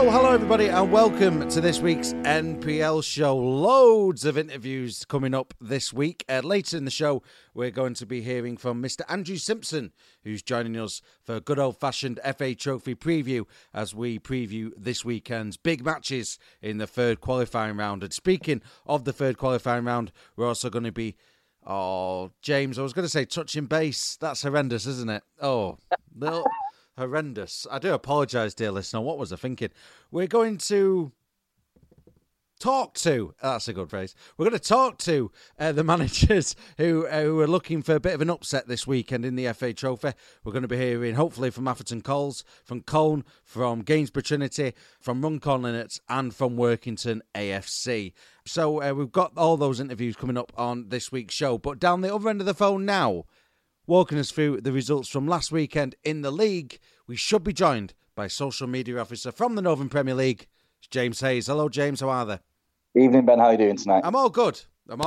Hello everybody, and welcome to this week's NPL show. Loads of interviews coming up this week. Later in the show, we're going to be hearing from Mr. Andrew Simpson, who's joining us for a good old-fashioned FA Trophy preview as we preview this weekend's big matches in the third qualifying round. And speaking of the third qualifying round, we're also going to be, James, I was going to say touching base. That's horrendous, isn't it? Little... horrendous. I do apologise, dear listener. What was I thinking? We're going to talk to... That's a good phrase. We're going to talk to the managers who are looking for a bit of an upset this weekend in the FA Trophy. We're going to be hearing, hopefully, from Atherton Coles, from Colne, from Gainsborough Trinity, from Runcorn Linnets, and from Workington AFC. So we've got all those interviews coming up on this week's show. But down the other end of the phone now, walking us through the results from last weekend in the league, we should be joined by social media officer from the Northern Premier League, James Hayes. Hello, James. How are they? Evening, Ben. How are you doing tonight? I'm all good.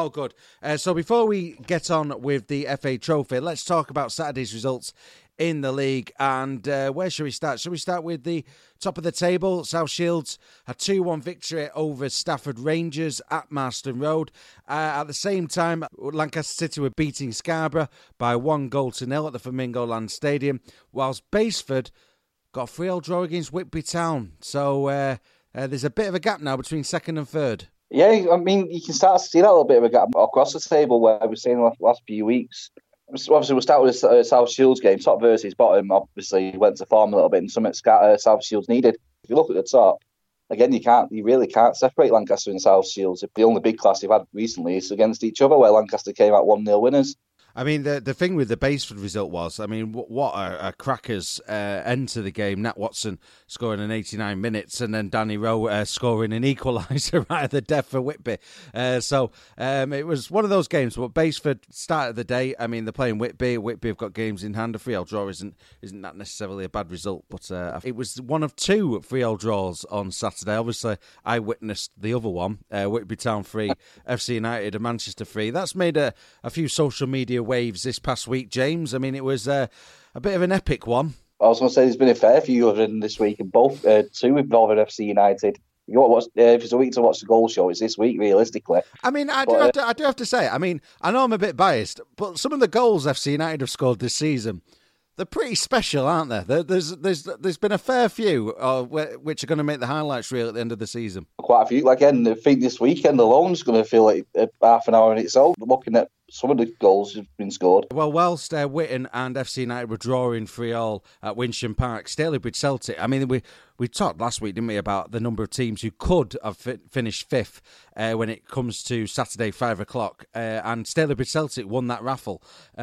So before we get on with the FA Trophy, let's talk about Saturday's results in the league. And where should we start? Should we start with the top of the table? South Shields a 2-1 victory over Stafford Rangers at Marston Road. At the same time, Lancaster City were beating Scarborough by 1-0 at the Flamingo Land Stadium, whilst Baseford got a 3-3 draw against Whitby Town. So there's a bit of a gap now between second and third. Yeah, I mean, you can start to see that little bit of a gap across the table where we've seen the last few weeks. Obviously, we'll start with the South Shields game. Top versus bottom, obviously, went to form a little bit, and something South Shields needed. If you look at the top, again, you really can't separate Lancaster and South Shields. The only big clash they've had recently is against each other, where Lancaster came out 1-0 winners. I mean, the thing with the Baseford result was, I mean, what a crackers end to the game. Nat Watson scoring in 89 minutes and then Danny Rowe scoring an equaliser right at the death for Whitby. So it was one of those games. But Baseford started the day. I mean, they're playing Whitby. Whitby have got games in hand. A 3-3 draw isn't that necessarily a bad result, but it was one of two 3-3 draws on Saturday. Obviously, I witnessed the other one, Whitby Town 3, FC United and Manchester 3. That's made a few social media waves this past week, James. I mean, it was a bit of an epic one. I was going to say there's been a fair few of them this week, and both two involving FC United. You know what? If it's a week to watch the goal show, it's this week, realistically. I mean, I do have to say, I mean, I know I'm a bit biased, but some of the goals FC United have scored this season, they're pretty special, aren't they? There's been a fair few which are going to make the highlights reel at the end of the season. Quite a few. Again, I think this weekend alone is going to feel like half an hour in itself. Looking at some of the goals have been scored. Well, whilst Witton and FC United were drawing 3-3 at Winsham Park, Stalybridge Celtic, I mean, we talked last week, didn't we, about the number of teams who could have finished fifth when it comes to Saturday, 5 o'clock. And Stalybridge Celtic won that raffle,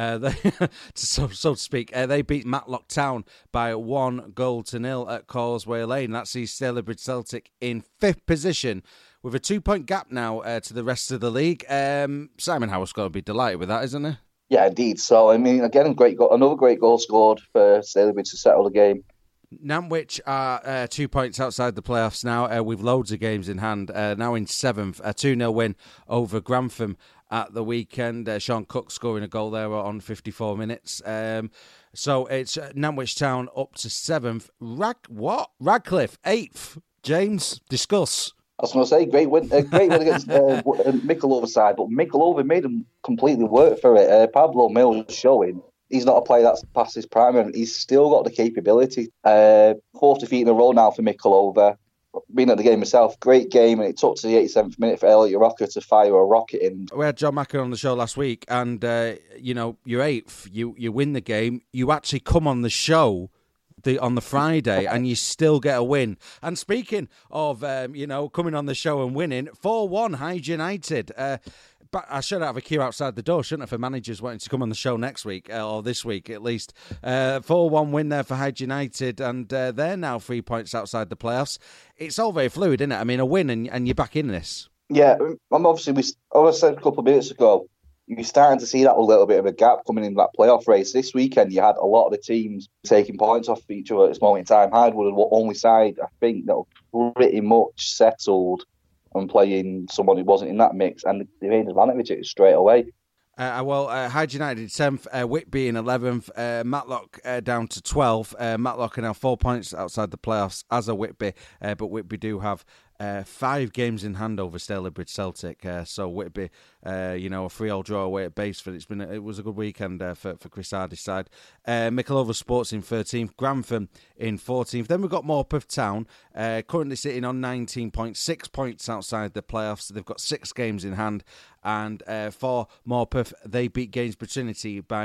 so to speak. They beat Matlock Town by 1-0 at Causeway Lane. That sees Stalybridge Celtic in fifth position, with a 2-point gap now to the rest of the league. Simon Howe's got to be delighted with that, isn't he? Yeah, indeed. So, I mean, again, another great goal scored for Stalybridge to settle the game. Nantwich are 2 points outside the playoffs now, with loads of games in hand. Now in seventh, a 2-0 win over Grantham at the weekend. Sean Cook scoring a goal there on 54 minutes. So it's Nantwich Town up to seventh. Radcliffe, eighth. James, discuss. I was going to say, great win against Mickleover side, but Mickleover made them completely work for it. Pablo Mills showing he's not a player that's past his prime, and he's still got the capability. Fourth defeat in a row now for Mickleover. Being at the game myself, great game, and it took to the 87th minute for Elliot Rocker to fire a rocket in. We had John Macker on the show last week, and you're eighth, you win the game, you actually come on the show on the Friday, and you still get a win. And speaking of, coming on the show and winning, 4-1 Hyde United. But I should have a queue outside the door, shouldn't I, for managers wanting to come on the show next week, or this week at least. 4-1 win there for Hyde United, and they're now 3 points outside the playoffs. It's all very fluid, isn't it? I mean, a win and you're back in this. Yeah, obviously, as I said a couple of minutes ago, you're starting to see that a little bit of a gap coming in that playoff race. This weekend, you had a lot of the teams taking points off each other at this moment in time. Hyde were the only side, I think, that were pretty much settled and playing someone who wasn't in that mix, and they made advantage of it straight away. Hyde United 10th, Whitby in 11th, Matlock down to 12th. Matlock are now 4 points outside the playoffs as a Whitby, but Whitby do have 5 games in hand over Stalybridge Celtic. So Whitby, a 3-3 draw away at Baseford. It was a good weekend for Chris Hardy's side. Mickleover Sports in 13th, Grantham in 14th. Then we've got Morpeth Town, currently sitting on 19.6 points outside the playoffs. They've got 6 games in hand. And for Morpeth, they beat Gainsborough Trinity by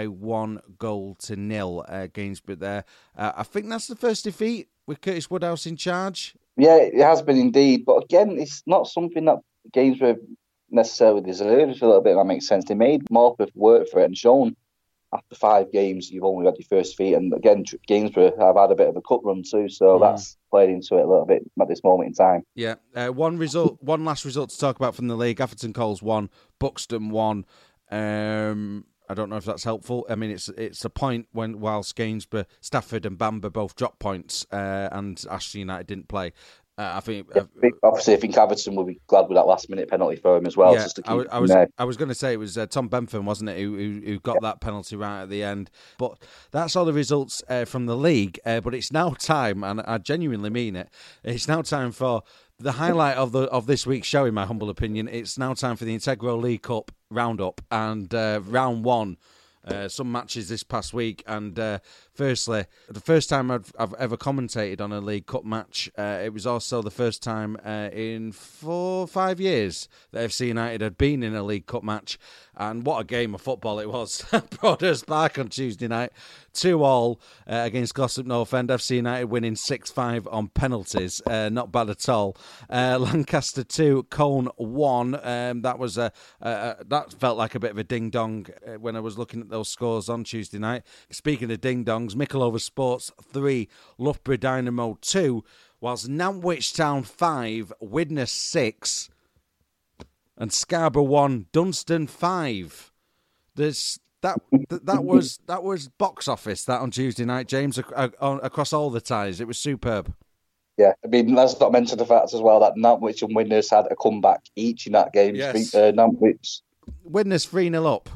1-0. Gainsborough there. I think that's the first defeat with Curtis Woodhouse in charge. Yeah, it has been indeed. But again, it's not something that Gainsborough necessarily deserves a little bit. That makes sense. They made Morpeth work for it and shown after 5 games you've only got your first defeat. And again, Gainsborough have had a bit of a cup run too, so that's played into it a little bit at this moment in time. Yeah, one last result to talk about from the league. Atherton Coles won, Buxton won. I don't know if that's helpful. I mean, it's a point whilst Gainsborough, Stafford and Bamber both dropped points and Ashley United didn't play. I think obviously, I think Atherton will be glad with that last-minute penalty for him as well. Yeah, just to keep I was going to say it was Tom Bentham, wasn't it, who got that penalty right at the end. But that's all the results from the league. But it's now time, and I genuinely mean it. It's now time for the highlight of this week's show, in my humble opinion. It's now time for the Integro League Cup roundup and round 1. Some matches this past week, and firstly, the first time I've ever commentated on a League Cup match. It was also the first time in 4 or 5 years that FC United had been in a League Cup match, and what a game of football it was. Broadhurst Park on Tuesday night, 2-2 against Glossop North End. FC United winning 6-5 on penalties, not bad at all. Lancaster 2, Colne 1. That felt like a bit of a ding dong when I was looking at those scores on Tuesday night. Speaking of ding dongs, Mickleover Sports 3, Loughborough Dynamo 2, whilst Nantwich Town 5, Widnes 6, and Scarborough 1, Dunstan 5. That was box office, that on Tuesday night, James, across all the ties. It was superb. Yeah, I mean, let's not mention the fact as well that Nantwich and Widnes had a comeback each in that game. Yes. Nantwich. Widnes 3-0 up.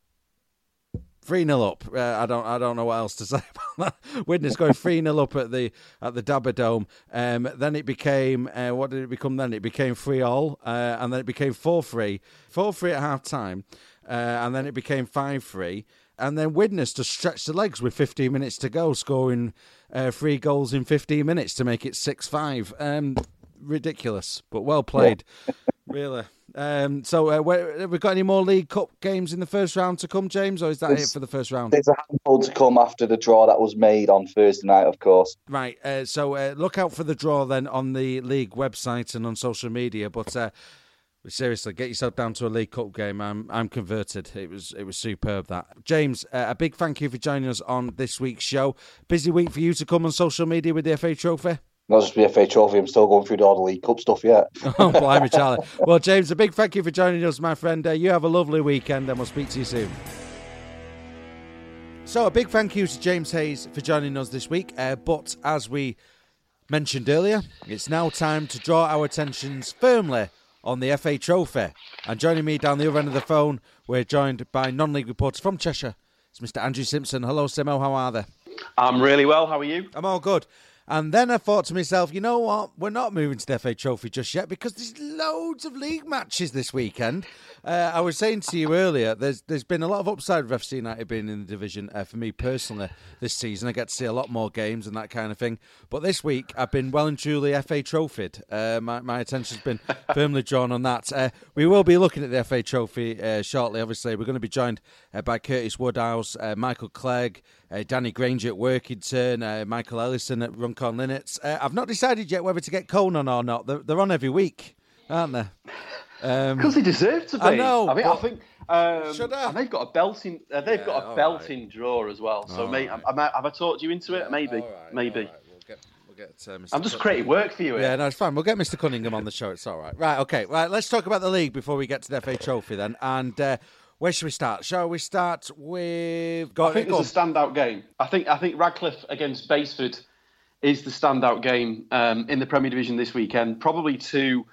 3-0 up. I don't know what else to say about that. Widnes going 3-0 up at the Dabba Dome. Then it became what did it become? Then it became 3-3, and then it became 4-3. 4-3 at half time, and then it became 5-3. And then Widnes just stretched the legs with 15 minutes to go, scoring 3 goals in 15 minutes to make it 6-5. Ridiculous, but well played, really. So have we got any more League Cup games in the first round to come, James, or is that it for the first round? There's a handful to come after the draw that was made on Thursday night, of course. Right, so look out for the draw then on the league website and on social media, but seriously, get yourself down to a League Cup game. I'm converted. It was superb, that. James, a big thank you for joining us on this week's show. Busy week for you to come on social media with the FA Trophy? Not just the FA Trophy, I'm still going through all the League Cup stuff yet. Oh, blimey, Charlie. Well, James, a big thank you for joining us, my friend. You have a lovely weekend, and we'll speak to you soon. So, a big thank you to James Hayes for joining us this week. But as we mentioned earlier, it's now time to draw our attentions firmly on the FA Trophy. And joining me down the other end of the phone, we're joined by non-league reporter from Cheshire. It's Mr. Andrew Simpson. Hello, Simo. How are they? I'm really well. How are you? I'm all good. And then I thought to myself, you know what? We're not moving to the FA Trophy just yet because there's loads of league matches this weekend. I was saying to you earlier, there's been a lot of upside with FC United being in the division for me personally this season. I get to see a lot more games and that kind of thing. But this week, I've been well and truly FA Trophied. My attention's been firmly drawn on that. We will be looking at the FA Trophy shortly, obviously. We're going to be joined by Curtis Woodhouse, Michael Clegg, Danny Granger at Workington, Michael Ellison at Runcorn Linnets. I've not decided yet whether to get Colne on or not. They're on every week, aren't they? Because they deserve to be. I know. I think. Should I? And they've got a belting. They've got a belting draw as well. So, mate, have I talked you into it? Maybe. All right. We'll get Mr. I'm just creating work for you. Yeah, no, it's fine. We'll get Mr. Cunningham on the show. It's all right. Right, okay. Right, let's talk about the league before we get to the FA Trophy then. And where should we start? Shall we start with? I think it's a standout game. I think Radcliffe against Baseford is the standout game in the Premier Division this weekend. Probably two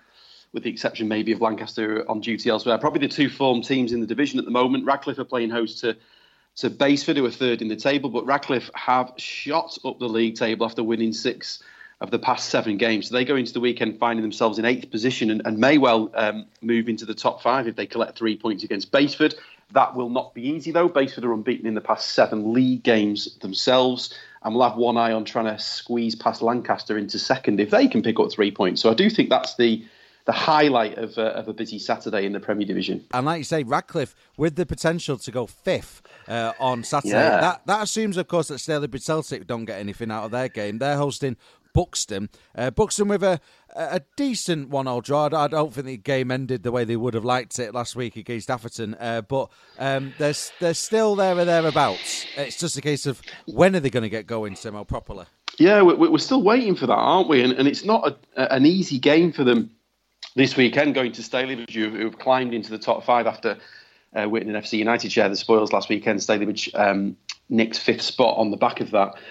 with the exception maybe of Lancaster on duty elsewhere. Probably the two form teams in the division at the moment. Radcliffe are playing host to Basford, who are third in the table, but Radcliffe have shot up the league table after winning 6 of the past 7 games. So they go into the weekend finding themselves in 8th position and may well move into the top 5 if they collect 3 points against Basford. That will not be easy, though. Basford are unbeaten in the past 7 league games themselves, and we'll have one eye on trying to squeeze past Lancaster into second if they can pick up 3 points. So I do think that's the highlight of a busy Saturday in the Premier Division. And like you say, Radcliffe, with the potential to go 5th on Saturday, that assumes, of course, that Stalybridge Celtic don't get anything out of their game. They're hosting Buxton. Buxton with a decent 1-1 draw. I don't think the game ended the way they would have liked it last week against Atherton, but they're still there or thereabouts. It's just a case of when are they going to get going, Simo, properly? Yeah, we're still waiting for that, aren't we? And it's not an easy game for them this weekend, going to Stalybridge, who have climbed into the top 5 after Whitton and FC United shared the spoils last weekend. Stalybridge nicked 5th spot on the back of that.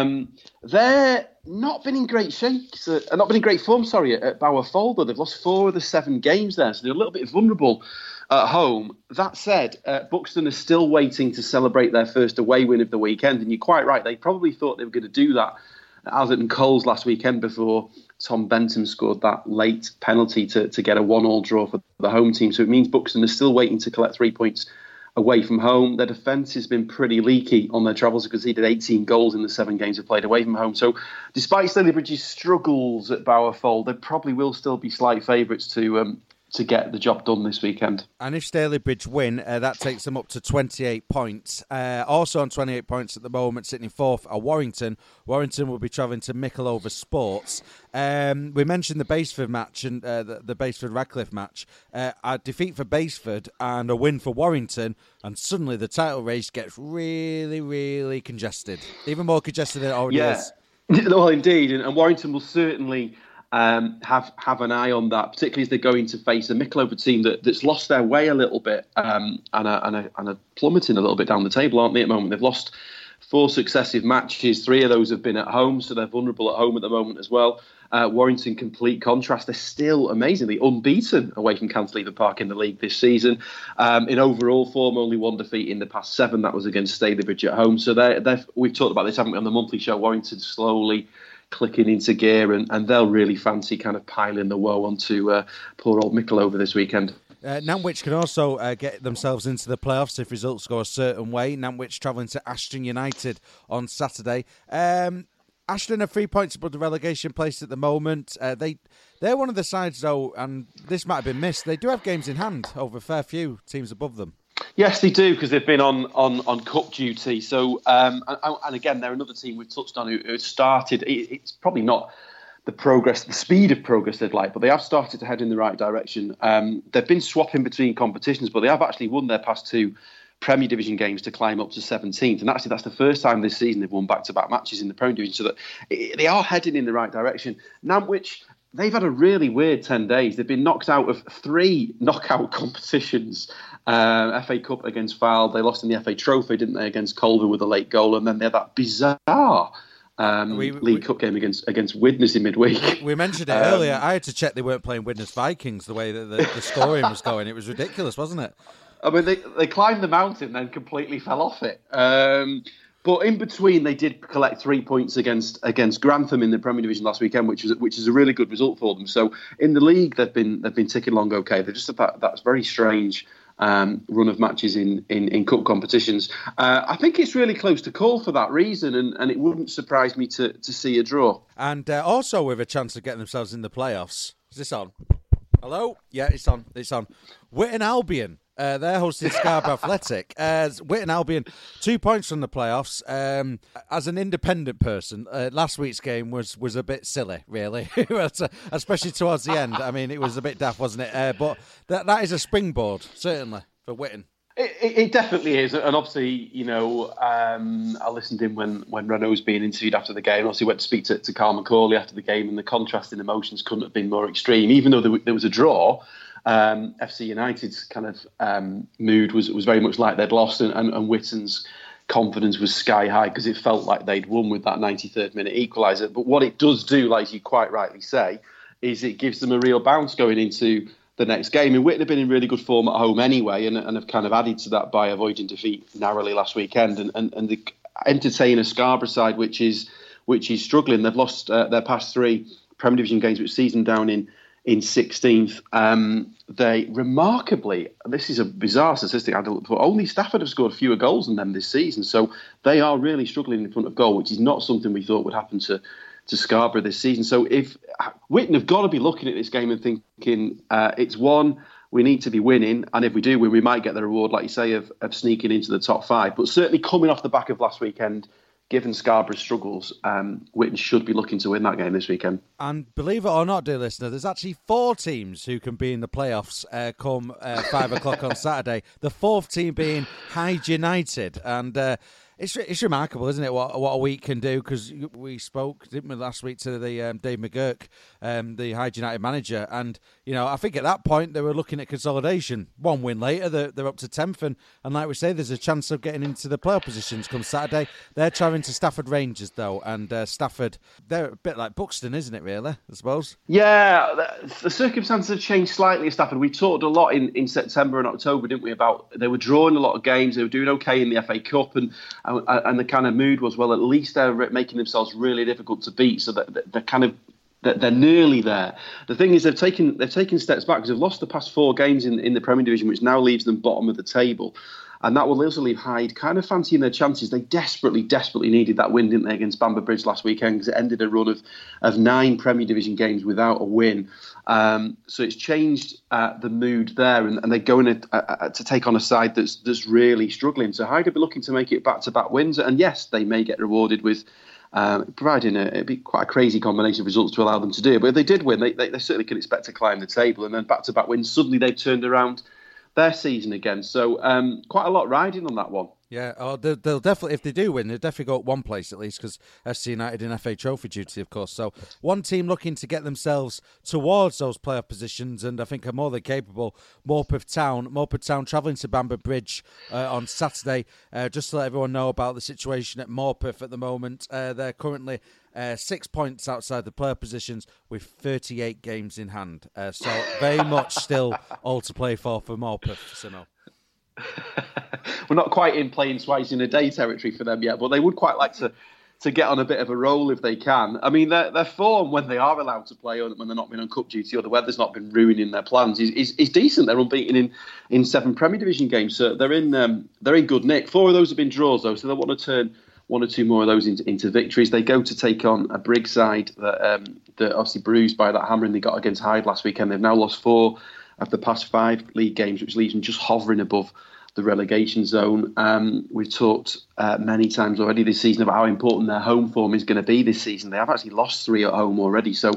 They're not been in great shape, not been in great form, at Bower Fold, though. They've lost 4 of the 7 games there, so they're a little bit vulnerable at home. That said, Buxton are still waiting to celebrate their first away win of the weekend, and you're quite right, they probably thought they were going to do that at Atherton Coles last weekend before Tom Bentham scored that late penalty to get a 1-1 draw for the home team. So it means Buxton are still waiting to collect 3 points away from home. Their defence has been pretty leaky on their travels because they conceded 18 goals in the 7 games they've played away from home. So despite Stalybridge's struggles at Bower Fold, they probably will still be slight favourites to get the job done this weekend. And if Stalybridge win, that takes them up to 28 points. Also on 28 points at the moment, sitting in 4th are Warrington. Warrington will be travelling to Mickleover Sports. We mentioned the Basford match and the Basford-Radcliffe match. A defeat for Basford and a win for Warrington, and suddenly the title race gets really, really congested. Even more congested than it already is. Well, indeed. And Warrington will certainly have an eye on that, particularly as they're going to face a Mickleover team that's lost their way a little bit and are plummeting a little bit down the table, aren't they, at the moment? They've lost 4 successive matches. 3 of those have been at home, so they're vulnerable at home at the moment as well. Warrington, complete contrast. They're still amazingly unbeaten away from Cantilever Park in the league this season. In overall form, only 1 defeat in the past 7. That was against Stalybridge at home. So we've talked about this, haven't we, on the monthly show? Warrington slowly clicking into gear, and they'll really fancy kind of piling the woe onto poor old Mickleover this weekend. Nantwich can also get themselves into the playoffs if results go a certain way. Nantwich travelling to Ashton United on Saturday. Ashton are 3 points above the relegation place at the moment. They're one of the sides, though, and this might have been missed. They do have games in hand over a fair few teams above them. Yes, they do, because they've been on cup duty. So, and again, they're another team we've touched on who started. It's probably not the speed of progress they'd like, but they have started to head in the right direction. They've been swapping between competitions, but they have actually won their past 2 Premier Division games to climb up to 17th. And actually, that's the first time this season they've won back-to-back matches in the Premier Division, so that they are heading in the right direction. Nantwich, they've had a really weird 10 days. They've been knocked out of 3 knockout competitions. FA Cup against Fylde. They lost in the FA Trophy, didn't they, against Colvin with a late goal. And then they had that bizarre League Cup game against Widnes in midweek. We mentioned it earlier. I had to check they weren't playing Widnes Vikings the way that the scoring was going. It was ridiculous, wasn't it? I mean, they climbed the mountain and then completely fell off it. But in between, they did collect 3 points against Grantham in the Premier Division last weekend, which is a really good result for them. So in the league, they've been ticking along okay. They're just that's very strange run of matches in cup competitions. I think it's really close to call for that reason, and it wouldn't surprise me to see a draw. And also with a chance of getting themselves in the playoffs. Is this on? Hello? Yeah, it's on. Whitton Albion. They're hosting Scarborough Athletic. Whitton Albion, 2 points from the playoffs. As an independent person, last week's game was a bit silly, really, especially towards the end. I mean, it was a bit daft, wasn't it? But that is a springboard, certainly, for Whitton. It definitely is, and obviously, I listened in when Renault was being interviewed after the game. Obviously, went to speak to Carl McCauley after the game, and the contrast in emotions couldn't have been more extreme. Even though there was a draw, FC United's kind of mood was very much like they'd lost, and Whitton's confidence was sky high because it felt like they'd won with that 93rd minute equaliser. But what it does do, like you quite rightly say, is it gives them a real bounce going into the next game. And Whitton have been in really good form at home anyway, and have kind of added to that by avoiding defeat narrowly last weekend, and they entertain a Scarborough side which is struggling. They've lost their past 3 Premier Division games, which sees them down in 16th. They remarkably, this is a bizarre statistic, only Stafford have scored fewer goals than them this season, so they are really struggling in front of goal, which is not something we thought would happen to Scarborough this season. So if Whitton have got to be looking at this game and thinking it's one we need to be winning, and if we do win, we might get the reward, like you say, of sneaking into the top 5. But certainly coming off the back of last weekend, given Scarborough's struggles, Whitton should be looking to win that game this weekend. And believe it or not, dear listener, there's actually 4 teams who can be in the playoffs come 5 o'clock on Saturday. The 4th team being Hyde United. And it's remarkable, isn't it, what a week can do? Because we spoke, didn't we, last week to the Dave McGurk, the Hyde United manager, and I think at that point they were looking at consolidation. 1 win later, they're up to 10th, and like we say, there's a chance of getting into the playoff positions come Saturday. They're travelling to Stafford Rangers though, and Stafford, they're a bit like Buxton, isn't it, really, I suppose? Yeah, the circumstances have changed slightly at Stafford. We talked a lot in September and October, didn't we, about they were drawing a lot of games, they were doing okay in the FA Cup, and the kind of mood was, well, at least they're making themselves really difficult to beat, so that they're nearly there. The thing is, they've taken steps back because they've lost the past 4 games in the Premier Division, which now leaves them bottom of the table. And that will also leave Hyde kind of fancying their chances. They desperately needed that win, didn't they, against Bamber Bridge last weekend, because it ended a run of 9 Premier Division games without a win. So it's changed the mood there, and they're going to take on a side that's really struggling. So Hyde will be looking to make it back-to-back wins, and yes, they may get rewarded with providing it'd be quite a crazy combination of results to allow them to do it. But if they did win, they certainly can expect to climb the table, and then back-to-back wins, suddenly they've turned around their season again. So quite a lot riding on that one. Yeah, they'll definitely, if they do win, they'll definitely go up 1 place at least, because FC United in FA Trophy duty, of course. So 1 team looking to get themselves towards those playoff positions, and I think are more than capable. Morpeth Town travelling to Bamber Bridge on Saturday. Just to let everyone know about the situation at Morpeth at the moment. They're currently 6 points outside the playoff positions with 38 games in hand. So very much still all to play for Morpeth, Simo. We're not quite in playing twice in a day territory for them yet, but they would quite like to get on a bit of a roll if they can. I mean, their form when they are allowed to play, or when they're not been on cup duty, or the weather's not been ruining their plans, is decent. They're unbeaten in 7 Premier Division games, so they're in good nick. 4 of those have been draws though, so they want to turn 1 or 2 more of those into victories. They go to take on a Briggs side that obviously bruised by that hammering they got against Hyde last weekend. They've now lost 4 of the past 5 league games, which leaves them just hovering above the relegation zone. We've talked many times already this season about how important their home form is going to be this season. They have actually lost 3 at home already, so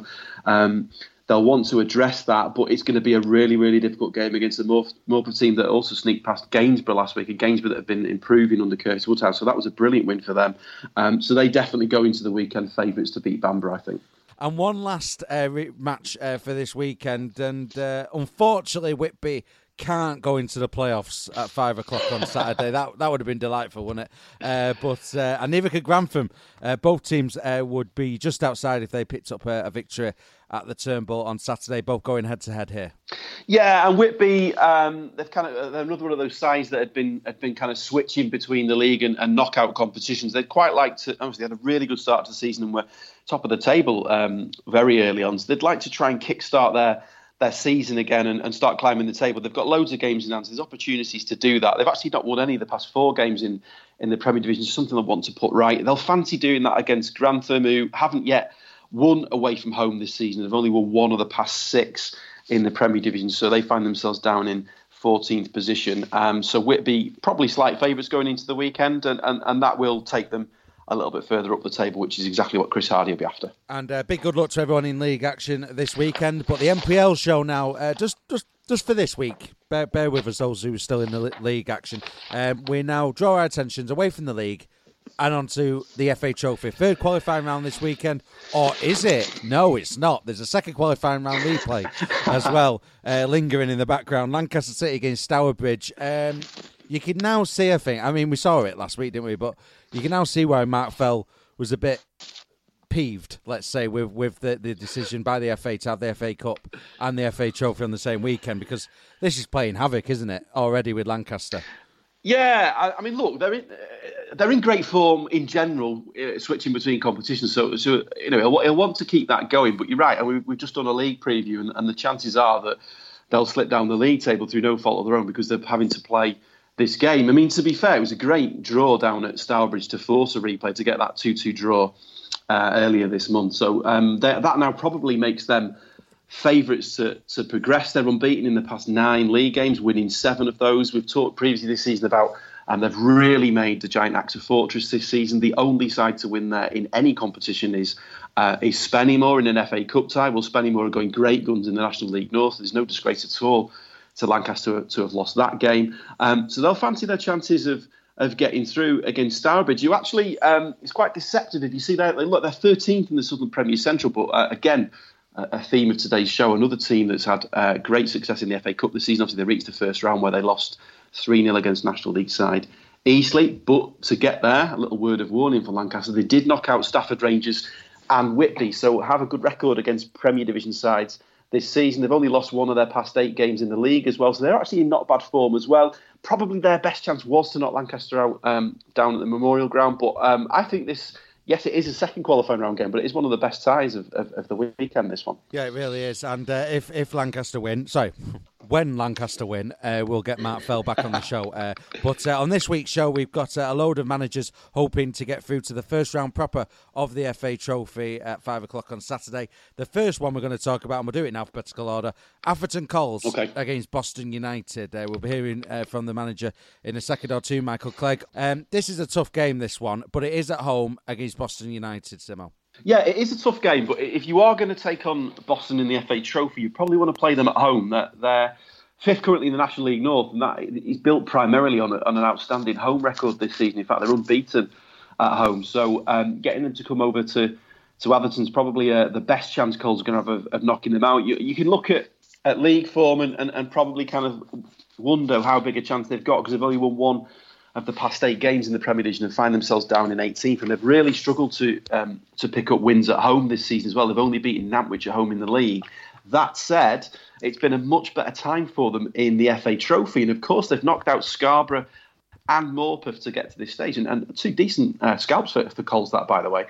they'll want to address that, but it's going to be a really, really difficult game against the Morpeth team that also sneaked past Gainsborough last week, and Gainsborough that have been improving under Curtis Woodhouse, so that was a brilliant win for them. So they definitely go into the weekend favourites to beat Bamber, I think. And one last match for this weekend, and unfortunately Whitby can't go into the playoffs at 5 o'clock on Saturday. That would have been delightful, wouldn't it? But and neither could Grantham. Both teams would be just outside if they picked up a victory at the Turnbull on Saturday. Both going head to head here. Yeah, and Whitby, they're another one of those sides that had been kind of switching between the league and knockout competitions. They'd quite like to. Obviously, had a really good start to the season and were top of the table very early on. So they'd like to try and kickstart their season again and start climbing the table. They've got loads of games in hand, so there's opportunities to do that. They've actually not won any of the past 4 games in the Premier Division. It's something they want to put right. They'll fancy doing that against Grantham, who haven't yet won away from home this season. They've only won 1 of the past 6 in the Premier Division, so they find themselves down in 14th position. So Whitby probably slight favourites going into the weekend, and that will take them a little bit further up the table, which is exactly what Chris Hardy will be after. And big good luck to everyone in league action this weekend. But the MPL show now, just for this week, bear with us, those who are still in the league action. We now draw our attentions away from the league and onto the FA Trophy. 3rd qualifying round this weekend, or is it? No, it's not. There's a 2nd qualifying round replay as well, lingering in the background. Lancaster City against Stourbridge. You can now see, I think, I mean, we saw it last week, didn't we? But you can now see why Mark Fell was a bit peeved, let's say, with the decision by the FA to have the FA Cup and the FA Trophy on the same weekend, because this is playing havoc, isn't it, already with Lancaster? Yeah, I mean, look, they're in great form in general, switching between competitions. So he'll want to keep that going. But you're right, and we've just done a league preview, and the chances are that they'll slip down the league table through no fault of their own because they're having to play this game. I mean, to be fair, it was a great draw down at Stourbridge to force a replay to get that 2-2 draw earlier this month. So that now probably makes them favourites to progress. They're unbeaten in the past 9 league games, winning 7 of those. We've talked previously this season about, and they've really made the Giant Axe a fortress this season. The only side to win there in any competition is Spennymoor in an FA Cup tie. Well, Spennymoor are going great guns in the National League North. There's no disgrace at all to Lancaster to have lost that game. So they'll fancy their chances of getting through against Stourbridge. You actually, it's quite deceptive if you see that. Look, they're 13th in the Southern Premier Central, but again, a theme of today's show, another team that's had great success in the FA Cup this season. Obviously, they reached the first round where they lost 3-0 against National League side Eastleigh. But to get there, a little word of warning for Lancaster, they did knock out Stafford Rangers and Whitby, so have a good record against Premier Division sides this season. They've only lost 1 of their past 8 games in the league as well, so they're actually in not bad form as well. Probably their best chance was to knock Lancaster out down at the Memorial Ground, but I think this... Yes, it is a second qualifying round game, but it is one of the best ties of the weekend, this one. Yeah, it really is. And if Lancaster win, when Lancaster win, we'll get Mark Fell back on the show. But on this week's show, we've got a load of managers hoping to get through to the first round proper of the FA Trophy at 5 o'clock on Saturday. The first one we're going to talk about, and we'll do it in alphabetical order, Atherton Coles against Boston United. We'll be hearing from the manager in a second or two, Michael Clegg. This is a tough game, this one, but it is at home against Boston United, Simo. Yeah, it is a tough game, but if you are going to take on Boston in the FA Trophy, you probably want to play them at home. They're 5th currently in the National League North, and that is built primarily on an outstanding home record this season. In fact, they're unbeaten at home. So getting them to come over to Atherton's probably the best chance Coles are going to have of knocking them out. You can look at league form and probably kind of wonder how big a chance they've got, because they've only won 1 of the past 8 games in the Premier Division and find themselves down in 18th, and they've really struggled to pick up wins at home this season as well. They've only beaten Nantwich at home in the league. That said, it's been a much better time for them in the FA Trophy, and of course they've knocked out Scarborough and Morpeth to get to this stage, and 2 decent scalps for Coles, that, by the way.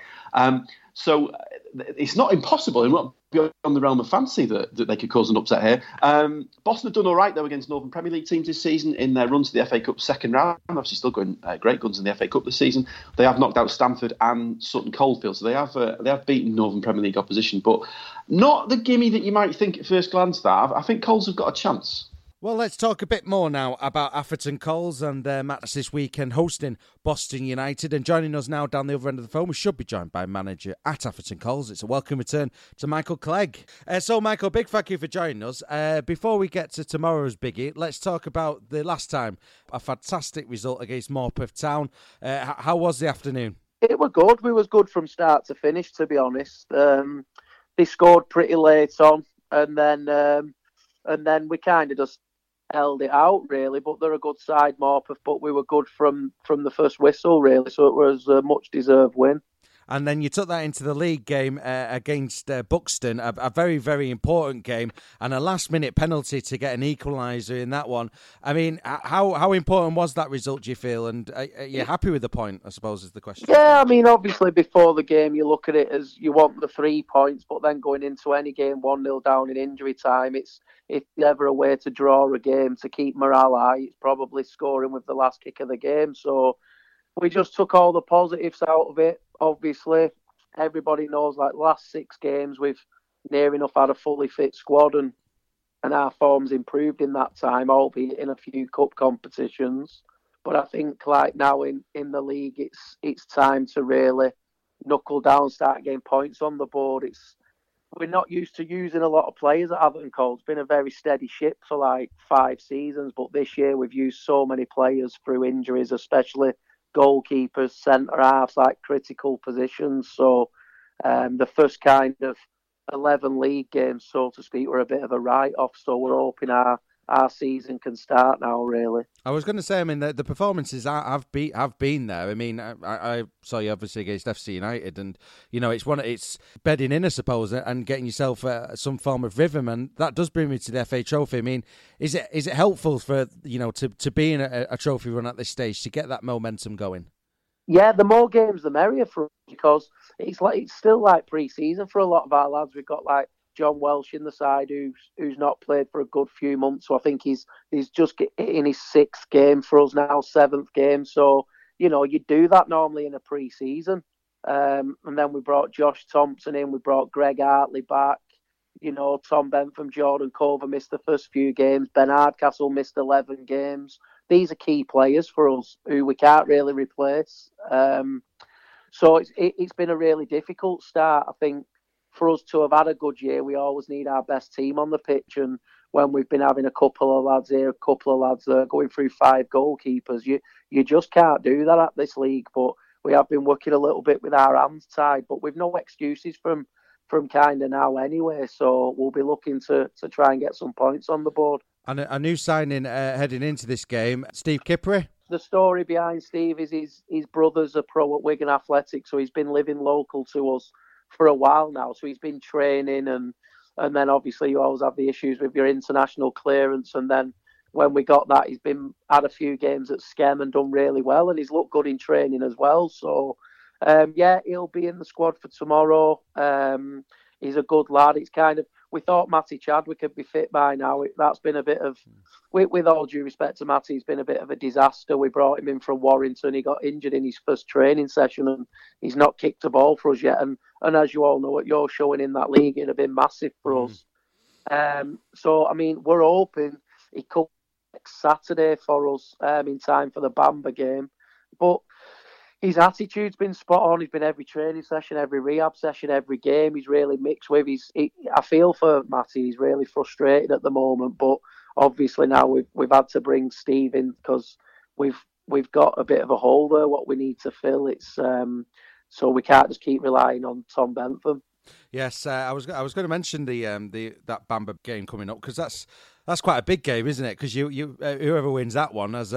So it's not impossible, and not beyond the realm of fancy that they could cause an upset here. Boston have done all right, though, against Northern Premier League teams this season in their run to the FA Cup second round. Obviously still going great guns in the FA Cup this season. They have knocked out Stamford and Sutton Coldfield, so they have beaten Northern Premier League opposition, but not the gimme that you might think at first glance. That I think Coles have got a chance. Well, let's talk a bit more now about Atherton Coles and their match this weekend hosting Boston United. And joining us now down the other end of the phone, we should be joined by manager at Atherton Coles. It's a welcome return to Michael Clegg. So, Michael, big thank you for joining us. Before we get to tomorrow's biggie, let's talk about the last time, a fantastic result against Morpeth Town. How was the afternoon? It was good. We was good from start to finish, to be honest. They scored pretty late on, and then we kind of just held it out, really. But they're a good side, Morpeth, but we were good from the first whistle, really. So it was a much-deserved win. And then you took that into the league game against Buxton, a very, very important game, and a last-minute penalty to get an equaliser in that one. I mean, how important was that result, do you feel? And are you happy with the point, I suppose, is the question? Yeah, I mean, obviously, before the game, you look at it as you want the 3 points, but then going into any game 1-0 down in injury time, it's never a way to draw a game to keep morale high. It's probably scoring with the last kick of the game. So we just took all the positives out of it. Obviously, everybody knows, like, the last 6 games, we've near enough had a fully fit squad, and our form's improved in that time, albeit in a few cup competitions. But I think, like, now in the league, it's time to really knuckle down, start getting points on the board. We're not used to using a lot of players at Atherton Coles. It's been a very steady ship for like 5 seasons, but this year we've used so many players through injuries, especially goalkeepers, centre-halves, like critical positions. So the first kind of 11 league games, so to speak, were a bit of a write-off. So we're hoping our our season can start now, really. I was going to say, I mean, the performances have been there. I mean, I saw you obviously against FC United, and it's bedding in, I suppose, and getting yourself some form of rhythm, and that does bring me to the FA Trophy. I mean, is it helpful for to be in a trophy run at this stage to get that momentum going? Yeah, the more games, the merrier for us, because it's still like pre-season for a lot of our lads. We've got like John Welsh in the side who's not played for a good few months. So I think he's just in his 6th game for us now, 7th game. So, you do that normally in a pre-season. And then we brought Josh Thompson in, we brought Greg Hartley back. Tom Bentham, Jordan Cover missed the first few games. Ben Hardcastle missed 11 games. These are key players for us who we can't really replace. So it's been a really difficult start. I think for us to have had a good year, we always need our best team on the pitch. And when we've been having a couple of lads here, a couple of lads there, going through 5 goalkeepers, you just can't do that at this league. But we have been working a little bit with our hands tied, but we've no excuses from kind of now anyway. So we'll be looking to try and get some points on the board. And a new signing heading into this game, Steve Kippery. The story behind Steve is his brother's a pro at Wigan Athletic, so he's been living local to us for a while now. So he's been training, and then obviously you always have the issues with your international clearance. And then when we got that, he's had a few games at Skem and done really well, and he's looked good in training as well. So he'll be in the squad for tomorrow. He's a good lad. It's kind of, we thought Matty Chadwick could be fit by now. That's been a bit of, with all due respect to Matty, it's been a bit of a disaster. We brought him in from Warrington. He got injured in his first training session, and he's not kicked a ball for us yet. And as you all know, what you're showing in that league, it'd have been massive for us. So, I mean, we're hoping he could next Saturday for us in time for the Bamba game. But his attitude's been spot on. He's been every training session, every rehab session, every game. He's really mixed with. I feel for Matty. He's really frustrated at the moment. But obviously now we've had to bring Steve in because we've got a bit of a hole there. What we need to fill. It's so we can't just keep relying on Tom Bentham. Yes, I was going to mention that Bamba game coming up, because that's quite a big game, isn't it? Because you whoever wins that one has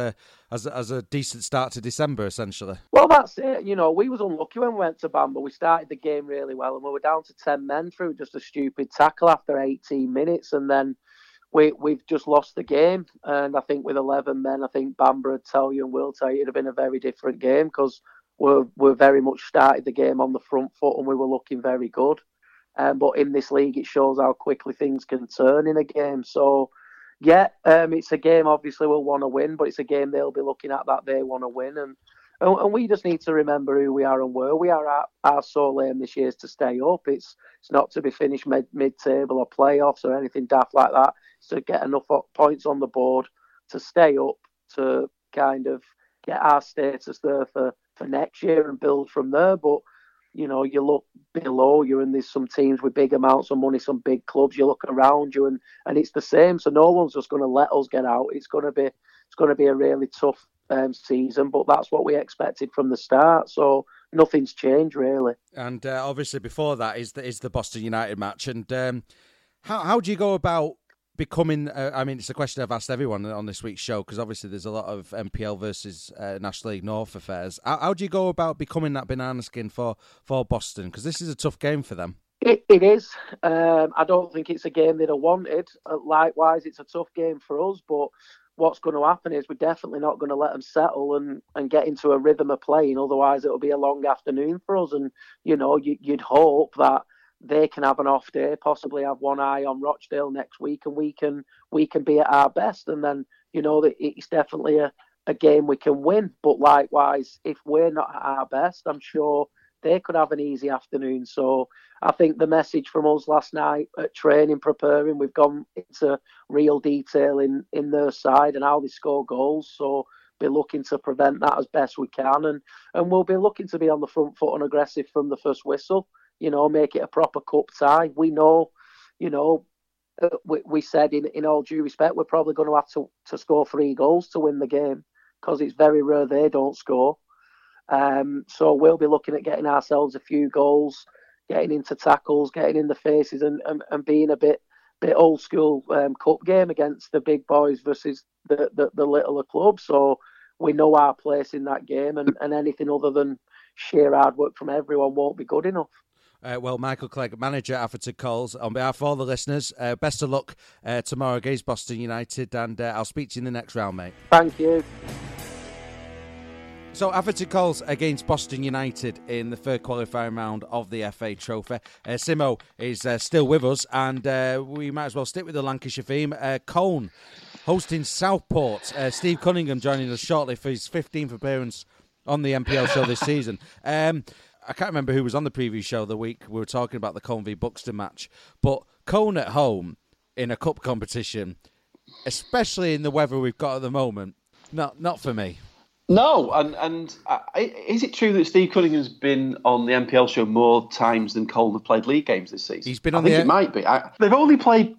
a decent start to December, essentially. Well, that's it. We was unlucky when we went to Bamba. We started the game really well, and we were down to 10 men through just a stupid tackle after 18 minutes, and then we've just lost the game. And I think with 11 men, I think Bamba would tell you and will tell you it'd have been a very different game, because we're very much started the game on the front foot and we were looking very good. But in this league, it shows how quickly things can turn in a game. So, it's a game obviously we'll want to win, but it's a game they'll be looking at that they want to win. And we just need to remember who we are and where we are. Our sole aim this year is to stay up. It's not to be finished mid-table or playoffs or anything daft like that. It's to get enough points on the board to stay up, to kind of get our status there for next year and build from there. But you look below you and there's some teams with big amounts of money, some big clubs. You look around you and it's the same. So no one's just going to let us get out. It's going to be a really tough season, but that's what we expected from the start. So nothing's changed really. And obviously before that is the Boston United match. And how do you go about becoming, it's a question I've asked everyone on this week's show, because obviously there's a lot of NPL versus National League North affairs. How do you go about becoming that banana skin for Boston? Because this is a tough game for them. It is. I don't think it's a game they'd have wanted. Likewise, it's a tough game for us, but what's going to happen is we're definitely not going to let them settle and get into a rhythm of playing. Otherwise, it'll be a long afternoon for us. And, you'd hope that they can have an off day, possibly have one eye on Rochdale next week, and we can be at our best. And then, that it's definitely a game we can win. But likewise, if we're not at our best, I'm sure they could have an easy afternoon. So I think the message from us last night at training, preparing, we've gone into real detail in their side and how they score goals. So be looking to prevent that as best we can. And we'll be looking to be on the front foot and aggressive from the first whistle. Make it a proper cup tie. We know, we said in all due respect, we're probably going to have to score 3 goals to win the game, because it's very rare they don't score. So we'll be looking at getting ourselves a few goals, getting into tackles, getting in the faces and being a bit bit old school cup game against the big boys versus the littler clubs. So we know our place in that game, and anything other than sheer hard work from everyone won't be good enough. Well, Michael Clegg, manager at Atherton Coles, on behalf of all the listeners, best of luck tomorrow against Boston United, and I'll speak to you in the next round, mate. Thank you. So, Atherton Coles against Boston United in the third qualifying round of the FA Trophy. Simo is still with us, and we might as well stick with the Lancashire theme. Colne hosting Southport. Steve Cunningham joining us shortly for his 15th appearance on the NPL show this season. I can't remember who was on the preview show the week we were talking about the Colne v Buxton match, but Colne at home in a cup competition, especially in the weather we've got at the moment, not for me. No, and is it true that Steve Cunningham's been on the NPL show more times than Colne have played league games this season? He's been on. I think it might be. They've only played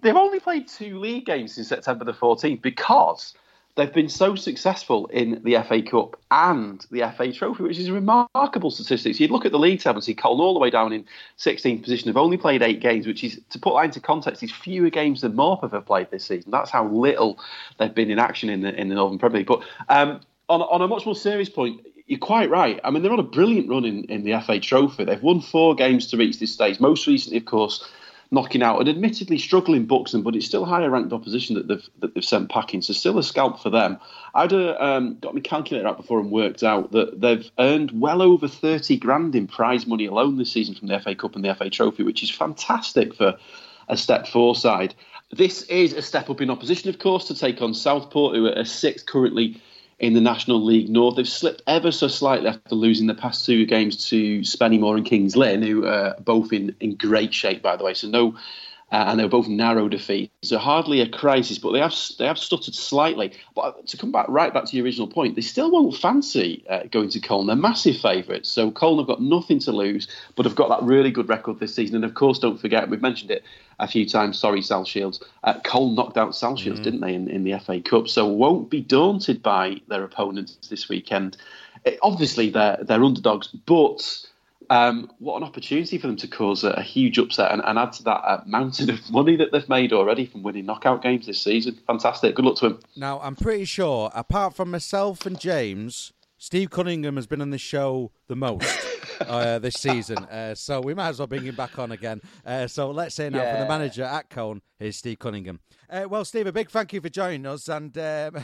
2 league games since September the 14th because they've been so successful in the FA Cup and the FA Trophy, which is a remarkable statistics. You'd look at the league table and see Colne all the way down in 16th position. They've only played 8 games, which is, to put that into context, is fewer games than Morpeth have played this season. That's how little they've been in action in the Northern Premier League. But on a much more serious point, you're quite right. I mean, they're on a brilliant run in the FA Trophy. They've won 4 games to reach this stage. Most recently, of course, knocking out an admittedly struggling Buxton, but it's still higher ranked opposition that they've sent packing. So still a scalp for them. I'd got my calculator out before and worked out that they've earned well over 30 grand in prize money alone this season from the FA Cup and the FA Trophy, which is fantastic for a Step 4 side. This is a step up in opposition, of course, to take on Southport, who are 6th currently in the National League North. They've slipped ever so slightly after losing the past 2 games to Spennymoor and Kings Lynn, who are both in great shape, by the way. So no, and they were both narrow defeats. So hardly a crisis, but they have stuttered slightly. But to come back to your original point, they still won't fancy going to Colne. They're massive favourites. So Colne have got nothing to lose, but have got that really good record this season. And of course, don't forget, we've mentioned it a few times, South Shields. Colne knocked out South Shields, didn't they, in the FA Cup? So won't be daunted by their opponents this weekend. Obviously, they're underdogs, but what an opportunity for them to cause a huge upset and add to that mountain of money that they've made already from winning knockout games this season. Fantastic. Good luck to them. Now, I'm pretty sure, apart from myself and James, Steve Cunningham has been on this show the most this season. So we might as well bring him back on again. So let's say now from the manager at Colne, here's Steve Cunningham. Well, Steve, a big thank you for joining us. And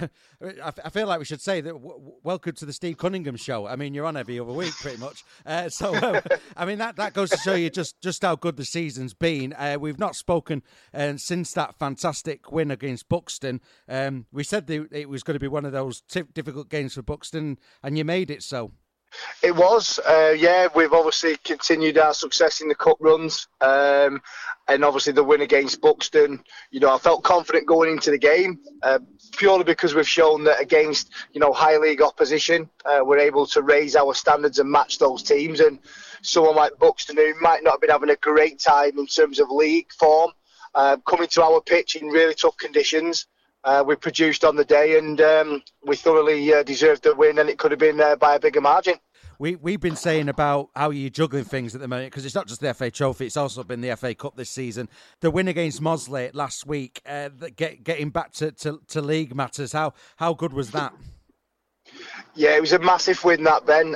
I feel like we should say that welcome to the Steve Cunningham show. I mean, you're on every other week, pretty much. I mean, that goes to show you just how good the season's been. We've not spoken since that fantastic win against Buxton. We said it was going to be one of those difficult games for Buxton, and you made it so. It was, we've obviously continued our success in the cup runs, and obviously the win against Buxton, I felt confident going into the game, purely because we've shown that against, high league opposition, we're able to raise our standards and match those teams, and someone like Buxton, who might not have been having a great time in terms of league form, coming to our pitch in really tough conditions, we produced on the day, and we thoroughly deserved the win, and it could have been by a bigger margin. We've been saying about how you're juggling things at the moment, because it's not just the FA Trophy, it's also been the FA Cup this season. The win against Mosley last week, getting back to league matters, how good was that? Yeah, it was a massive win, that, Ben.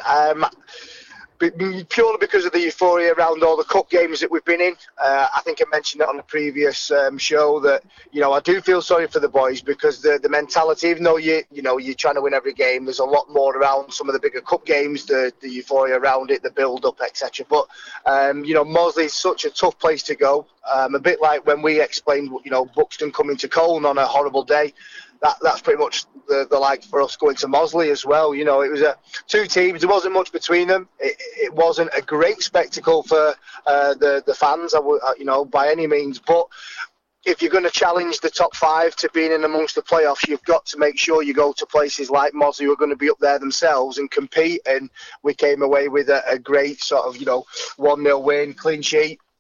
Purely because of the euphoria around all the cup games that we've been in. I think I mentioned it on the previous show that, I do feel sorry for the boys, because the mentality, even though you're trying to win every game, there's a lot more around some of the bigger cup games, the euphoria around it, the build-up, etc. But, Mosley is such a tough place to go. A bit like when we explained, Buxton coming to Colne on a horrible day. That's pretty much the like for us going to Mosley as well. It was 2 teams. There wasn't much between them. It wasn't a great spectacle for the fans, by any means. But if you're going to challenge the top 5 to being in amongst the playoffs, you've got to make sure you go to places like Mosley, who are going to be up there themselves and compete. And we came away with a great sort of 1-0 win, clean sheet.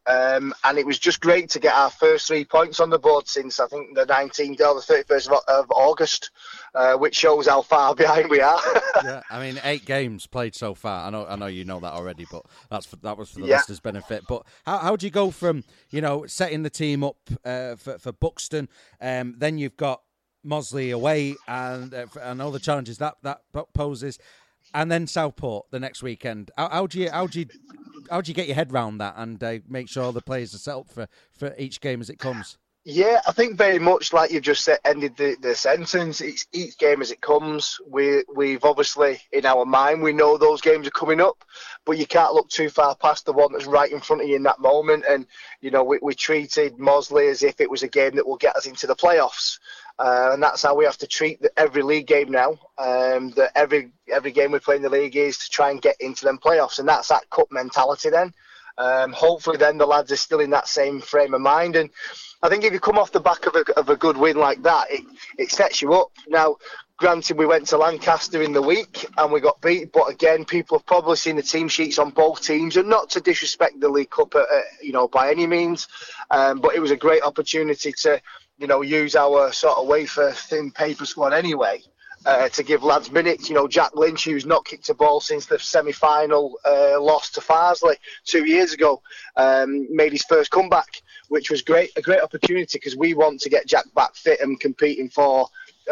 And it was just great to get our first 3 points on the board since, I think, the 19th or the 31st of August, which shows how far behind we are. Yeah, I mean, 8 games played so far. I know you know that already, but that was for the listeners' benefit. But how do you go from, setting the team up for Buxton, then you've got Mosley away and all the challenges that poses, and then Southport the next weekend. How do you get your head round that and make sure the players are set up for each game as it comes? Yeah, I think very much like you've just ended the sentence. It's each game as it comes. We've obviously, in our mind, we know those games are coming up, but you can't look too far past the one that's right in front of you in that moment. And, we treated Mosley as if it was a game that will get us into the playoffs. And that's how we have to treat every league game now. That every game we play in the league is to try and get into them playoffs. And that's that cup mentality then. Hopefully then the lads are still in that same frame of mind. And I think if you come off the back of a good win like that, it sets you up. Now, granted, we went to Lancaster in the week and we got beat, but again, people have probably seen the team sheets on both teams, and not to disrespect the League Cup, by any means, but it was a great opportunity to, use our sort of wafer-thin paper squad anyway. To give lads minutes. Jack Lynch, who's not kicked a ball since the semi-final loss to Farsley 2 years ago, made his first comeback, which was a great opportunity because we want to get Jack back fit and competing for